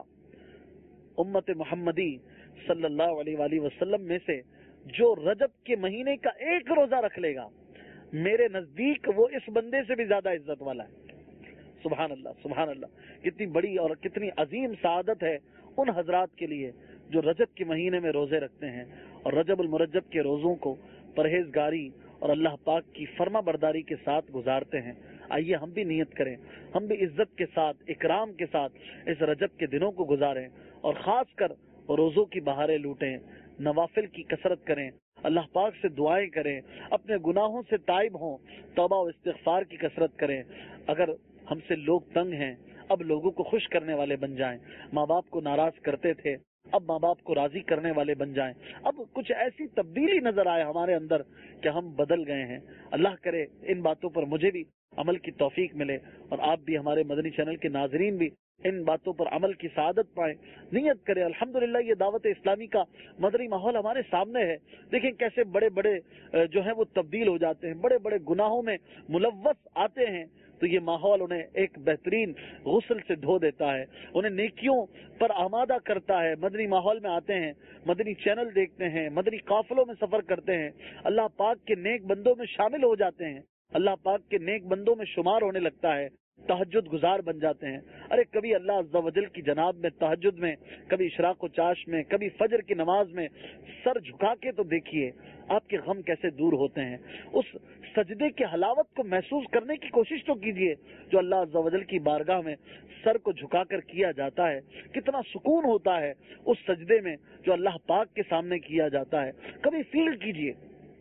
امت محمدی صلی اللہ علیہ وآلہ وسلم میں سے جو رجب کے مہینے کا ایک روزہ رکھ لے گا, میرے نزدیک وہ اس بندے سے بھی زیادہ عزت والا ہے. سبحان اللہ, سبحان اللہ. کتنی بڑی اور کتنی عظیم سعادت ہے ان حضرات کے لیے جو رجب کے مہینے میں روزے رکھتے ہیں اور رجب المرجب کے روزوں کو پرہیزگاری اور اللہ پاک کی فرما برداری کے ساتھ گزارتے ہیں. آئیے ہم بھی نیت کریں, ہم بھی عزت کے ساتھ, اکرام کے ساتھ اس رجب کے دنوں کو گزاریں, اور خاص کر روزوں کی بہاریں لوٹیں, نوافل کی کثرت کریں, اللہ پاک سے دعائیں کریں, اپنے گناہوں سے تائب ہوں, توبہ و استغفار کی کثرت کریں. اگر ہم سے لوگ تنگ ہیں, اب لوگوں کو خوش کرنے والے بن جائیں. ماں باپ کو ناراض کرتے تھے, اب ماں باپ کو راضی کرنے والے بن جائیں. اب کچھ ایسی تبدیلی نظر آئے ہمارے اندر کہ ہم بدل گئے ہیں. اللہ کرے ان باتوں پر مجھے بھی عمل کی توفیق ملے, اور آپ بھی, ہمارے مدنی چینل کے ناظرین بھی ان باتوں پر عمل کی سعادت پائیں. نیت کریں. الحمدللہ یہ دعوت اسلامی کا مدنی ماحول ہمارے سامنے ہے. دیکھیں کیسے بڑے بڑے جو ہیں وہ تبدیل ہو جاتے ہیں, بڑے بڑے گناہوں میں ملوث آتے ہیں, تو یہ ماحول انہیں ایک بہترین غسل سے دھو دیتا ہے, انہیں نیکیوں پر آمادہ کرتا ہے. مدنی ماحول میں آتے ہیں, مدنی چینل دیکھتے ہیں, مدنی قافلوں میں سفر کرتے ہیں, اللہ پاک کے نیک بندوں میں شامل ہو جاتے ہیں, اللہ پاک کے نیک بندوں میں شمار ہونے لگتا ہے, تہجد گزار بن جاتے ہیں. ارے کبھی اللہ عز و جل کی جناب میں تہجد میں, کبھی اشراق و چاش میں, کبھی فجر کی نماز میں سر جھکا کے تو دیکھیے آپ کے غم کیسے دور ہوتے ہیں. اس سجدے کی حلاوت کو محسوس کرنے کی کوشش تو کیجئے جو اللہ عز و جل کی بارگاہ میں سر کو جھکا کر کیا جاتا ہے. کتنا سکون ہوتا ہے اس سجدے میں جو اللہ پاک کے سامنے کیا جاتا ہے. کبھی فیل کیجئے,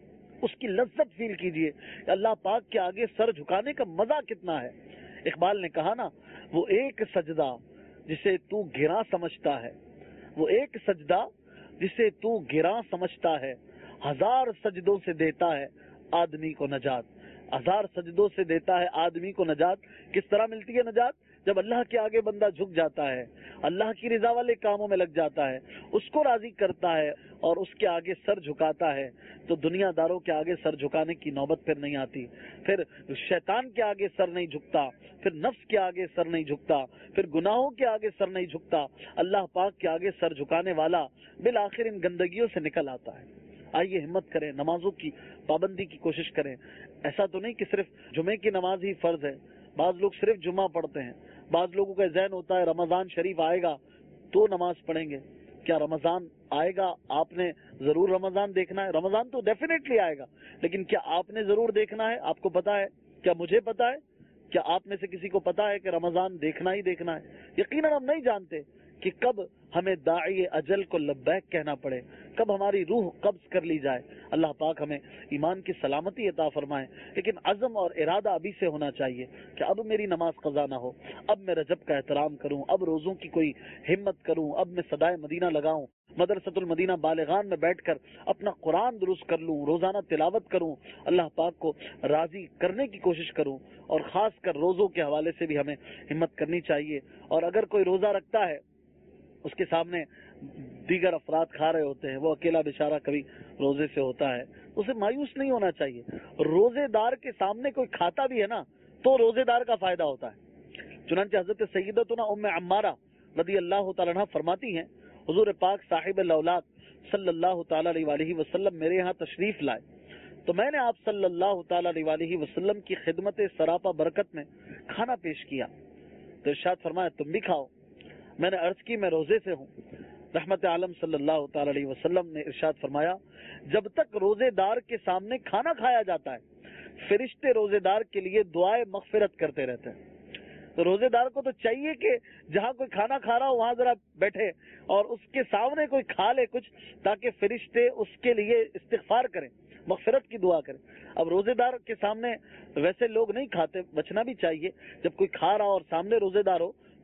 اس کی لذت فیل کیجئے, اللہ پاک کے آگے سر جھکانے کا مزہ کتنا ہے. اقبال نے کہا نا, وہ ایک سجدہ جسے تو گراں سمجھتا ہے, وہ ایک سجدہ جسے تو گراں سمجھتا ہے, 1000 سجدوں سے دیتا ہے آدمی کو نجات. 1000 سجدوں سے دیتا ہے آدمی کو نجات. کس طرح ملتی ہے نجات؟ جب اللہ کے آگے بندہ جھک جاتا ہے, اللہ کی رضا والے کاموں میں لگ جاتا ہے, اس کو راضی کرتا ہے اور اس کے آگے سر جھکاتا ہے, تو دنیا داروں کے آگے سر جھکانے کی نوبت پھر نہیں آتی. پھر شیطان کے آگے سر نہیں جھکتا, پھر نفس کے آگے سر نہیں جھکتا, پھر گناہوں کے آگے سر نہیں جھکتا. اللہ پاک کے آگے سر جھکانے والا بالآخر ان گندگیوں سے نکل آتا ہے. آئیے ہمت کریں, نمازوں کی پابندی کی کوشش کریں. ایسا تو نہیں کہ صرف جمعے کی نماز ہی فرض ہے. بعض لوگ صرف جمعہ پڑھتے ہیں, بعض لوگوں کا ذہن ہوتا ہے رمضان شریف آئے گا تو نماز پڑھیں گے. کیا رمضان آئے گا آپ نے ضرور رمضان دیکھنا ہے؟ رمضان تو ڈیفینیٹلی آئے گا, لیکن کیا آپ نے ضرور دیکھنا ہے؟ آپ کو پتا ہے؟ کیا مجھے پتا ہے؟ کیا آپ میں سے کسی کو پتا ہے کہ رمضان دیکھنا ہی دیکھنا ہے؟ یقیناً ہم نہیں جانتے کہ کب ہمیں داعی اجل کو لبیک کہنا پڑے, کب ہماری روح قبض کر لی جائے. اللہ پاک ہمیں ایمان کی سلامتی عطا فرمائے, لیکن عزم اور ارادہ ابھی سے ہونا چاہیے کہ اب میری نماز قضا نہ ہو, اب میں رجب کا احترام کروں, اب روزوں کی کوئی ہمت کروں, اب میں صدائے مدینہ لگاؤں, مدرسۃ المدینہ بالغان میں بیٹھ کر اپنا قرآن درست کر لوں, روزانہ تلاوت کروں, اللہ پاک کو راضی کرنے کی کوشش کروں. اور خاص کر روزوں کے حوالے سے بھی ہمیں ہمت کرنی چاہیے. اور اگر کوئی روزہ رکھتا ہے, اس کے سامنے دیگر افراد کھا رہے ہوتے ہیں, وہ اکیلا بیچارہ کبھی روزے سے ہوتا ہے, اسے مایوس نہیں ہونا چاہیے. روزے دار کے سامنے کوئی کھاتا بھی ہے نا تو روزے دار کا فائدہ ہوتا ہے. چنانچہ حضرت سیدتنا ام عمارہ رضی اللہ تعالیٰ عنہ فرماتی ہیں, حضور پاک صاحب الاولاد صلی اللہ تعالیٰ علیہ وآلہ وسلم میرے یہاں تشریف لائے تو میں نے آپ صلی اللہ تعالیٰ علیہ وآلہ وسلم کی خدمت سراپا برکت میں کھانا پیش کیا تو ارشاد فرمایا تم بھی کھاؤ. میں نے عرض کی میں روزے سے ہوں. رحمت عالم صلی اللہ تعالی علیہ وسلم نے ارشاد فرمایا جب تک روزے دار کے سامنے کھانا کھایا جاتا ہے فرشتے روزے دار کے لیے دعائے مغفرت کرتے رہتے ہیں. تو روزے دار کو تو چاہیے کہ جہاں کوئی کھانا کھا رہا ہو وہاں ذرا بیٹھے اور اس کے سامنے کوئی کھا لے کچھ, تاکہ فرشتے اس کے لیے استغفار کریں, مغفرت کی دعا کریں. اب روزے دار کے سامنے ویسے لوگ نہیں کھاتے, بچنا بھی چاہیے. جب کوئی کھا رہا ہو اور سامنے روزے دار ہو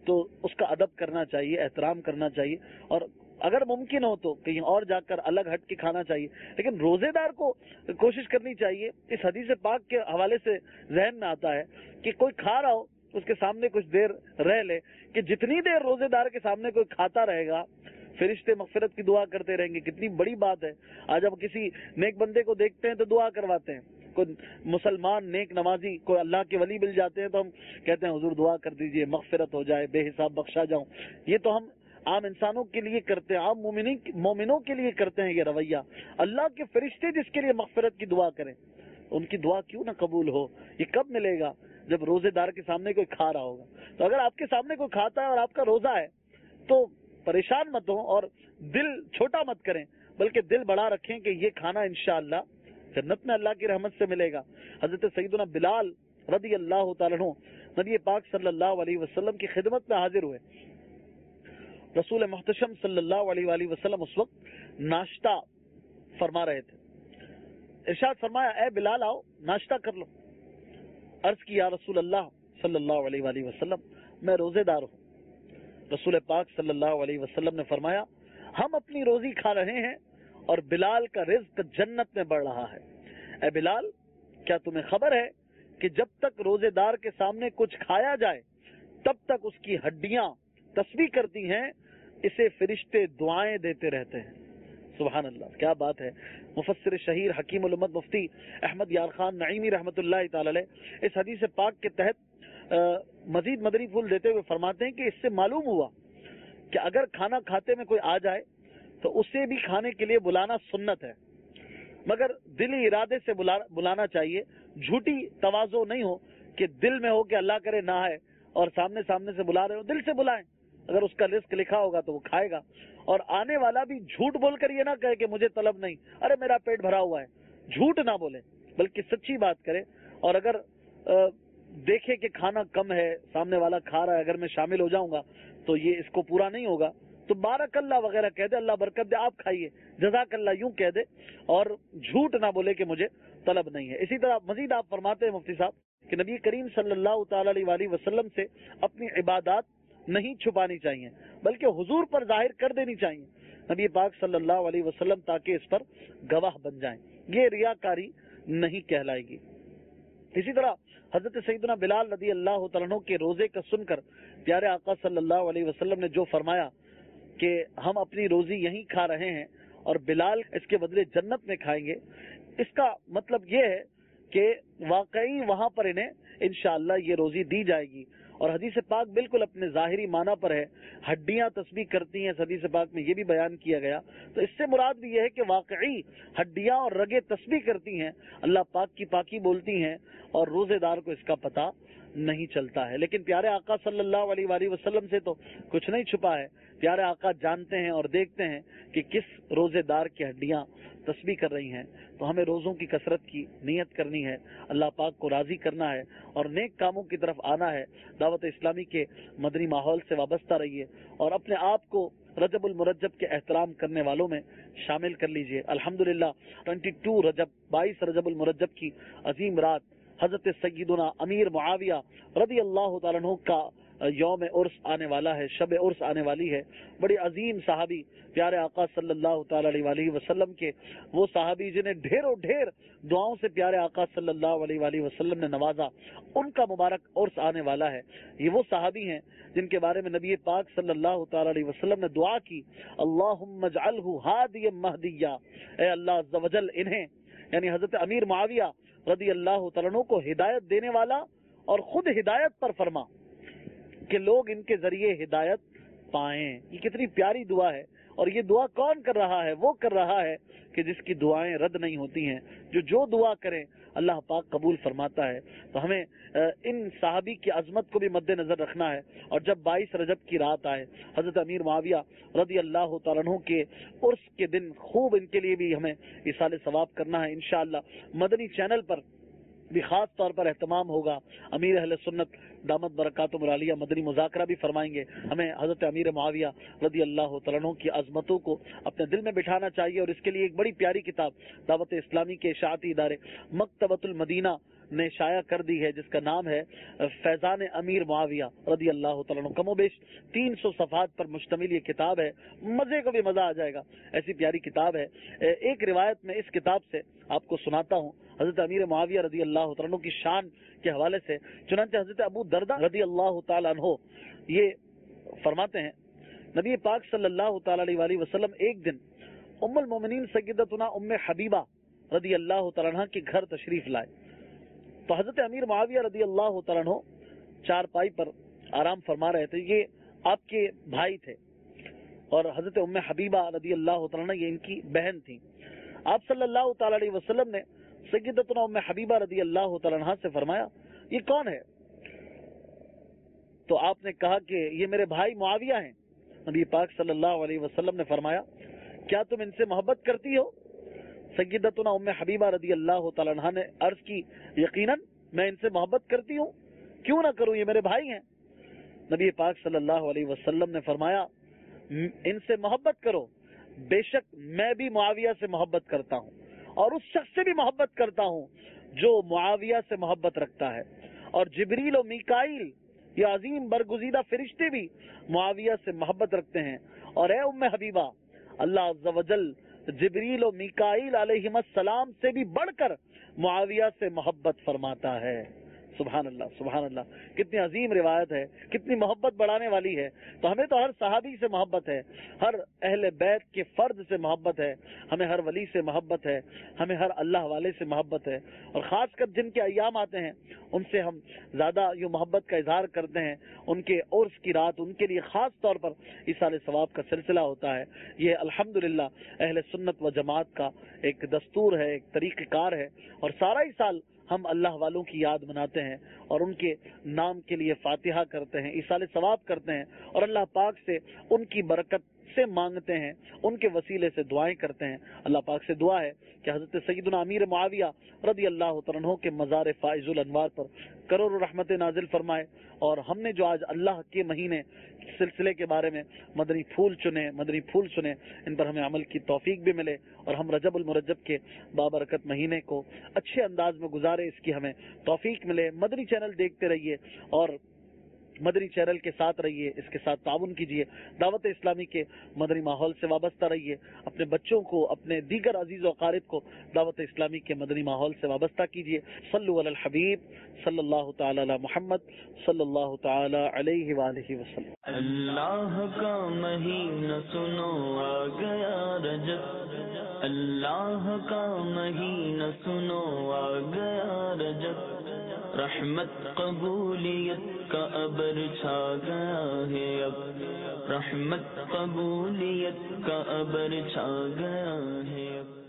تو اس کا ادب کرنا چاہیے، احترام کرنا چاہیے، اور اگر ممکن ہو تو کہیں اور جا کر الگ ہٹ کے کھانا چاہیے. لیکن روزے دار کو کوشش کرنی چاہیے. اس حدیث پاک کے حوالے سے ذہن میں آتا ہے کہ کوئی کھا رہا ہو اس کے سامنے کچھ دیر رہ لے، کہ جتنی دیر روزے دار کے سامنے کوئی کھاتا رہے گا فرشتے مغفرت کی دعا کرتے رہیں گے. کتنی بڑی بات ہے. آج ہم کسی نیک بندے کو دیکھتے ہیں تو دعا کرواتے ہیں، کوئی مسلمان نیک نمازی کوئی اللہ کے ولی مل جاتے ہیں تو ہم کہتے ہیں حضور دعا کر دیجئے مغفرت ہو جائے، بے حساب بخشا جاؤں. یہ تو ہم عام انسانوں کے لیے کرتے ہیں، عام مومنوں کے لیے کرتے ہیں یہ رویہ. اللہ کے فرشتے جس کے لیے مغفرت کی دعا کریں، ان کی دعا کیوں نہ قبول ہو؟ یہ کب ملے گا؟ جب روزے دار کے سامنے کوئی کھا رہا ہوگا. تو اگر آپ کے سامنے کوئی کھاتا ہے اور آپ کا روزہ ہے تو پریشان مت ہوں اور دل چھوٹا مت کریں، بلکہ دل بڑا رکھیں کہ یہ کھانا انشاءاللہ جنت میں اللہ کی رحمت سے ملے گا. حضرت سیدنا بلال رضی اللہ تعالیٰ عنہ نبی پاک صلی اللہ علیہ وسلم کی خدمت میں حاضر ہوئے. رسول محتشم صلی اللہ علیہ وآلہ وسلم اس وقت ناشتہ فرما رہے تھے. ارشاد فرمایا اے بلال آؤ ناشتہ کر لو. عرض کی یا رسول اللہ صلی اللہ علیہ وآلہ وسلم میں روزے دار ہوں. رسول پاک صلی اللہ علیہ وسلم نے فرمایا ہم اپنی روزی کھا رہے ہیں اور بلال کا رزق جنت میں بڑھ رہا ہے. اے بلال کیا تمہیں خبر ہے کہ جب تک روزے دار کے سامنے کچھ کھایا جائے تب تک اس کی ہڈیاں تسبیح کرتی ہیں، اسے فرشتے دعائیں دیتے رہتے ہیں. سبحان اللہ، کیا بات ہے. مفسر شہیر حکیم الامت مفتی احمد یار خان نعیمی رحمۃ اللہ تعالی علیہ اس حدیث پاک کے تحت مزید مدری پھول دیتے ہوئے فرماتے ہیں کہ اس سے معلوم ہوا کہ اگر کھانا کھاتے میں کوئی آ جائے تو اسے بھی کھانے کے لیے بلانا سنت ہے، مگر دلی ارادے سے بلانا چاہیے. جھوٹی تواضع نہیں ہو کہ دل میں ہو کہ اللہ کرے نہ ہے اور سامنے سے بلا رہے ہو. دل سے بلائیں. اگر اس کا رزق لکھا ہوگا تو وہ کھائے گا. اور آنے والا بھی جھوٹ بول کر یہ نہ کہے کہ مجھے طلب نہیں، ارے میرا پیٹ بھرا ہوا ہے. جھوٹ نہ بولے بلکہ سچی بات کرے. اور اگر دیکھے کہ کھانا کم ہے، سامنے والا کھا رہا ہے، اگر میں شامل ہو جاؤں گا تو یہ اس کو پورا نہیں ہوگا، تو بارک اللہ وغیرہ کہہ دے، اللہ برکت دے، آپ کھائیے، جزاک اللہ یوں کہہ دے، اور جھوٹ نہ بولے کہ مجھے طلب نہیں ہے. اسی طرح مزید آپ فرماتے ہیں مفتی صاحب کہ نبی کریم صلی اللہ تعالی علیہ وسلم سے اپنی عبادات نہیں چھپانی چاہیے بلکہ حضور پر ظاہر کر دینی چاہیے نبی پاک صلی اللہ علیہ وسلم، تاکہ اس پر گواہ بن جائیں. یہ ریاکاری نہیں کہلائے گی. اسی طرح حضرت سیدنا بلال رضی اللہ تعالیٰ عنہ کے روزے کا سن کر پیارے آقا صلی اللہ علیہ وسلم نے جو فرمایا کہ ہم اپنی روزی یہیں کھا رہے ہیں اور بلال اس کے بدلے جنت میں کھائیں گے، اس کا مطلب یہ ہے کہ واقعی وہاں پر انہیں انشاءاللہ یہ روزی دی جائے گی. اور حدیث پاک بالکل اپنے ظاہری معنی پر ہے. ہڈیاں تسبیح کرتی ہیں، حدیث پاک میں یہ بھی بیان کیا گیا. تو اس سے مراد بھی یہ ہے کہ واقعی ہڈیاں اور رگیں تسبیح کرتی ہیں، اللہ پاک کی پاکی بولتی ہیں، اور روزے دار کو اس کا پتہ نہیں چلتا ہے. لیکن پیارے آقا صلی اللہ علیہ وآلہ وسلم سے تو کچھ نہیں چھپا ہے. پیارے آقا جانتے ہیں اور دیکھتے ہیں کہ کس روزے دار کی ہڈیاں تسبیح کر رہی ہیں. تو ہمیں روزوں کی کثرت کی نیت کرنی ہے، اللہ پاک کو راضی کرنا ہے اور نیک کاموں کی طرف آنا ہے. دعوت اسلامی کے مدنی ماحول سے وابستہ رہیے اور اپنے آپ کو رجب المرجب کے احترام کرنے والوں میں شامل کر لیجئے. الحمدللہ 22 رجب 22 رجب المرجب کی عظیم رات حضرت سیدنا امیر معاویہ رضی اللہ تعالیٰ عنہ کا یوم عرس آنے والا ہے، شب عرس آنے والی ہے. بڑی عظیم صحابی پیارے آقا صلی اللہ تعالی علیہ وآلہ وسلم کے، وہ صحابی جنہیں ڈھیروں ڈھیر دعاؤں سے پیارے آقا صلی اللہ علیہ وآلہ وسلم نے نوازا، ان کا مبارک عرس آنے والا ہے. یہ وہ صحابی ہیں جن کے بارے میں نبی پاک صلی اللہ تعالی علیہ وسلم نے دعا کی، اللہم اجعلہ ہادیا مہدیا، اے اللہ عز و جل انہیں یعنی حضرت امیر معاویہ رضی اللہ تعالیٰ عنہ کو ہدایت دینے والا اور خود ہدایت پر فرما کہ لوگ ان کے ذریعے ہدایت پائیں. یہ کتنی پیاری دعا ہے. اور یہ دعا کون کر رہا ہے؟ وہ کر رہا ہے کہ جس کی دعائیں رد نہیں ہوتی ہیں. جو دعا کریں اللہ پاک قبول فرماتا ہے. تو ہمیں ان صحابی کی عظمت کو بھی مد نظر رکھنا ہے. اور جب 22 رجب کی رات آئے، حضرت امیر معاویہ رضی اللہ تعالیٰ عنہ کے عرس کے دن خوب ان کے لیے بھی ہمیں ایصال ثواب کرنا ہے. انشاءاللہ مدنی چینل پر بھی خاص طور پر اہتمام ہوگا. امیر اہل سنت دامت برکاتہم العالیہ مدنی مذاکرہ بھی فرمائیں گے. ہمیں حضرت امیر معاویہ رضی اللہ تعالیٰ عنہ کی عظمتوں کو اپنے دل میں بٹھانا چاہیے. اور اس کے لیے ایک بڑی پیاری کتاب دعوت اسلامی کے اشاعتی ادارے مکتبۃ المدینہ نے شائع کر دی ہے، جس کا نام ہے فیضان امیر معاویہ رضی اللہ تعالیٰ عنہ. کم و بیش 300 صفحات پر مشتمل یہ کتاب ہے. مزے کو بھی مزہ آ جائے گا، ایسی پیاری کتاب ہے. ایک روایت میں اس کتاب سے آپ کو سناتا ہوں حضرت امیر معاویہ رضی اللہ تعالیٰ عنہ کی شان کے حوالے سے. چنانچہ حضرت ابو دردہ رضی اللہ تعالیٰ عنہ یہ فرماتے ہیں، نبی پاک صلی اللہ تعالیٰ علیہ وسلم ایک دن ام المومنین سیدتنا ام حبیبہ رضی اللہ تعالیٰ عنہ کے گھر تشریف لائے تو حضرت امیر معاویہ رضی اللہ تعالیٰ عنہ چارپائی پر آرام فرما رہے تھے. یہ آپ کے بھائی تھے اور حضرت ام حبیبہ رضی اللہ تعالیٰ عنہ یہ ان کی بہن تھی. آپ صلی اللہ تعالیٰ علیہ وسلم نے سیدتنا ام حبیبہ رضی اللہ تعالیٰ عنہ سے فرمایا یہ کون ہے؟ تو آپ نے کہا کہ یہ میرے بھائی معاویہ ہیں. نبی پاک صلی اللہ علیہ وسلم نے فرمایا کیا تم ان سے محبت کرتی ہو؟ سیدتنا ام حبیبہ رضی اللہ تعالیٰ عنہ نے عرض کی یقیناً میں ان سے محبت کرتی ہوں، کیوں نہ کروں، یہ میرے بھائی ہیں. نبی پاک صلی اللہ علیہ وسلم نے فرمایا ان سے محبت کرو، بے شک میں بھی معاویہ سے محبت کرتا ہوں اور اس شخص سے بھی محبت کرتا ہوں جو معاویہ سے محبت رکھتا ہے، اور جبریل و میکائیل یہ عظیم برگزیدہ فرشتے بھی معاویہ سے محبت رکھتے ہیں. اور اے ام حبیبہ، اللہ عز و جل جبریل و میکائیل علیہم السلام سے بھی بڑھ کر معاویہ سے محبت فرماتا ہے. سبحان اللہ سبحان اللہ، کتنی عظیم روایت ہے، کتنی محبت بڑھانے والی ہے. تو ہمیں تو ہر صحابی سے محبت ہے، ہر اہل بیت کے فرد سے محبت ہے، ہمیں ہر ولی سے محبت ہے، ہمیں ہر اللہ والے سے محبت ہے. اور خاص کر جن کے ایام آتے ہیں ان سے ہم زیادہ یہ محبت کا اظہار کرتے ہیں. ان کے عرس کی رات ان کے لیے خاص طور پر ایصال ثواب کا سلسلہ ہوتا ہے. یہ الحمدللہ اہل سنت و جماعت کا ایک دستور ہے، ایک طریقہ کار ہے. اور سارا ہی سال ہم اللہ والوں کی یاد مناتے ہیں اور ان کے نام کے لیے فاتحہ کرتے ہیں، ایصال ثواب کرتے ہیں اور اللہ پاک سے ان کی برکت سے مانگتے ہیں، ان کے وسیلے سے دعائیں کرتے ہیں. اللہ پاک سے دعا ہے کہ حضرت سیدنا امیر معاویہ رضی اللہ تعالیٰ عنہ کے مزار فائز الانوار پر کروڑ رحمت نازل فرمائے. اور ہم نے جو آج اللہ کے مہینے سلسلے کے بارے میں مدنی پھول چنے ان پر ہمیں عمل کی توفیق بھی ملے اور ہم رجب المرجب کے بابرکت مہینے کو اچھے انداز میں گزارے، اس کی ہمیں توفیق ملے. مدنی چینل دیکھتے رہیے اور مدنی چینل کے ساتھ رہیے، اس کے ساتھ تعاون کیجیے، دعوت اسلامی کے مدنی ماحول سے وابستہ رہیے، اپنے بچوں کو، اپنے دیگر عزیز و اقارب کو دعوت اسلامی کے مدنی ماحول سے وابستہ کیجیے. صلو علی الحبیب صلی اللہ تعالی علی محمد صلی اللہ تعالی علیہ وآلہ وسلم. اللہ کا مہینہ سنو آ گیا رجب، اللہ کا مہینہ سنو آ گیا رجب، رحمت قبولیت کا ابر چھا گیا ہے اب، رحمت قبولیت کا ابر چھا گیا ہے اب.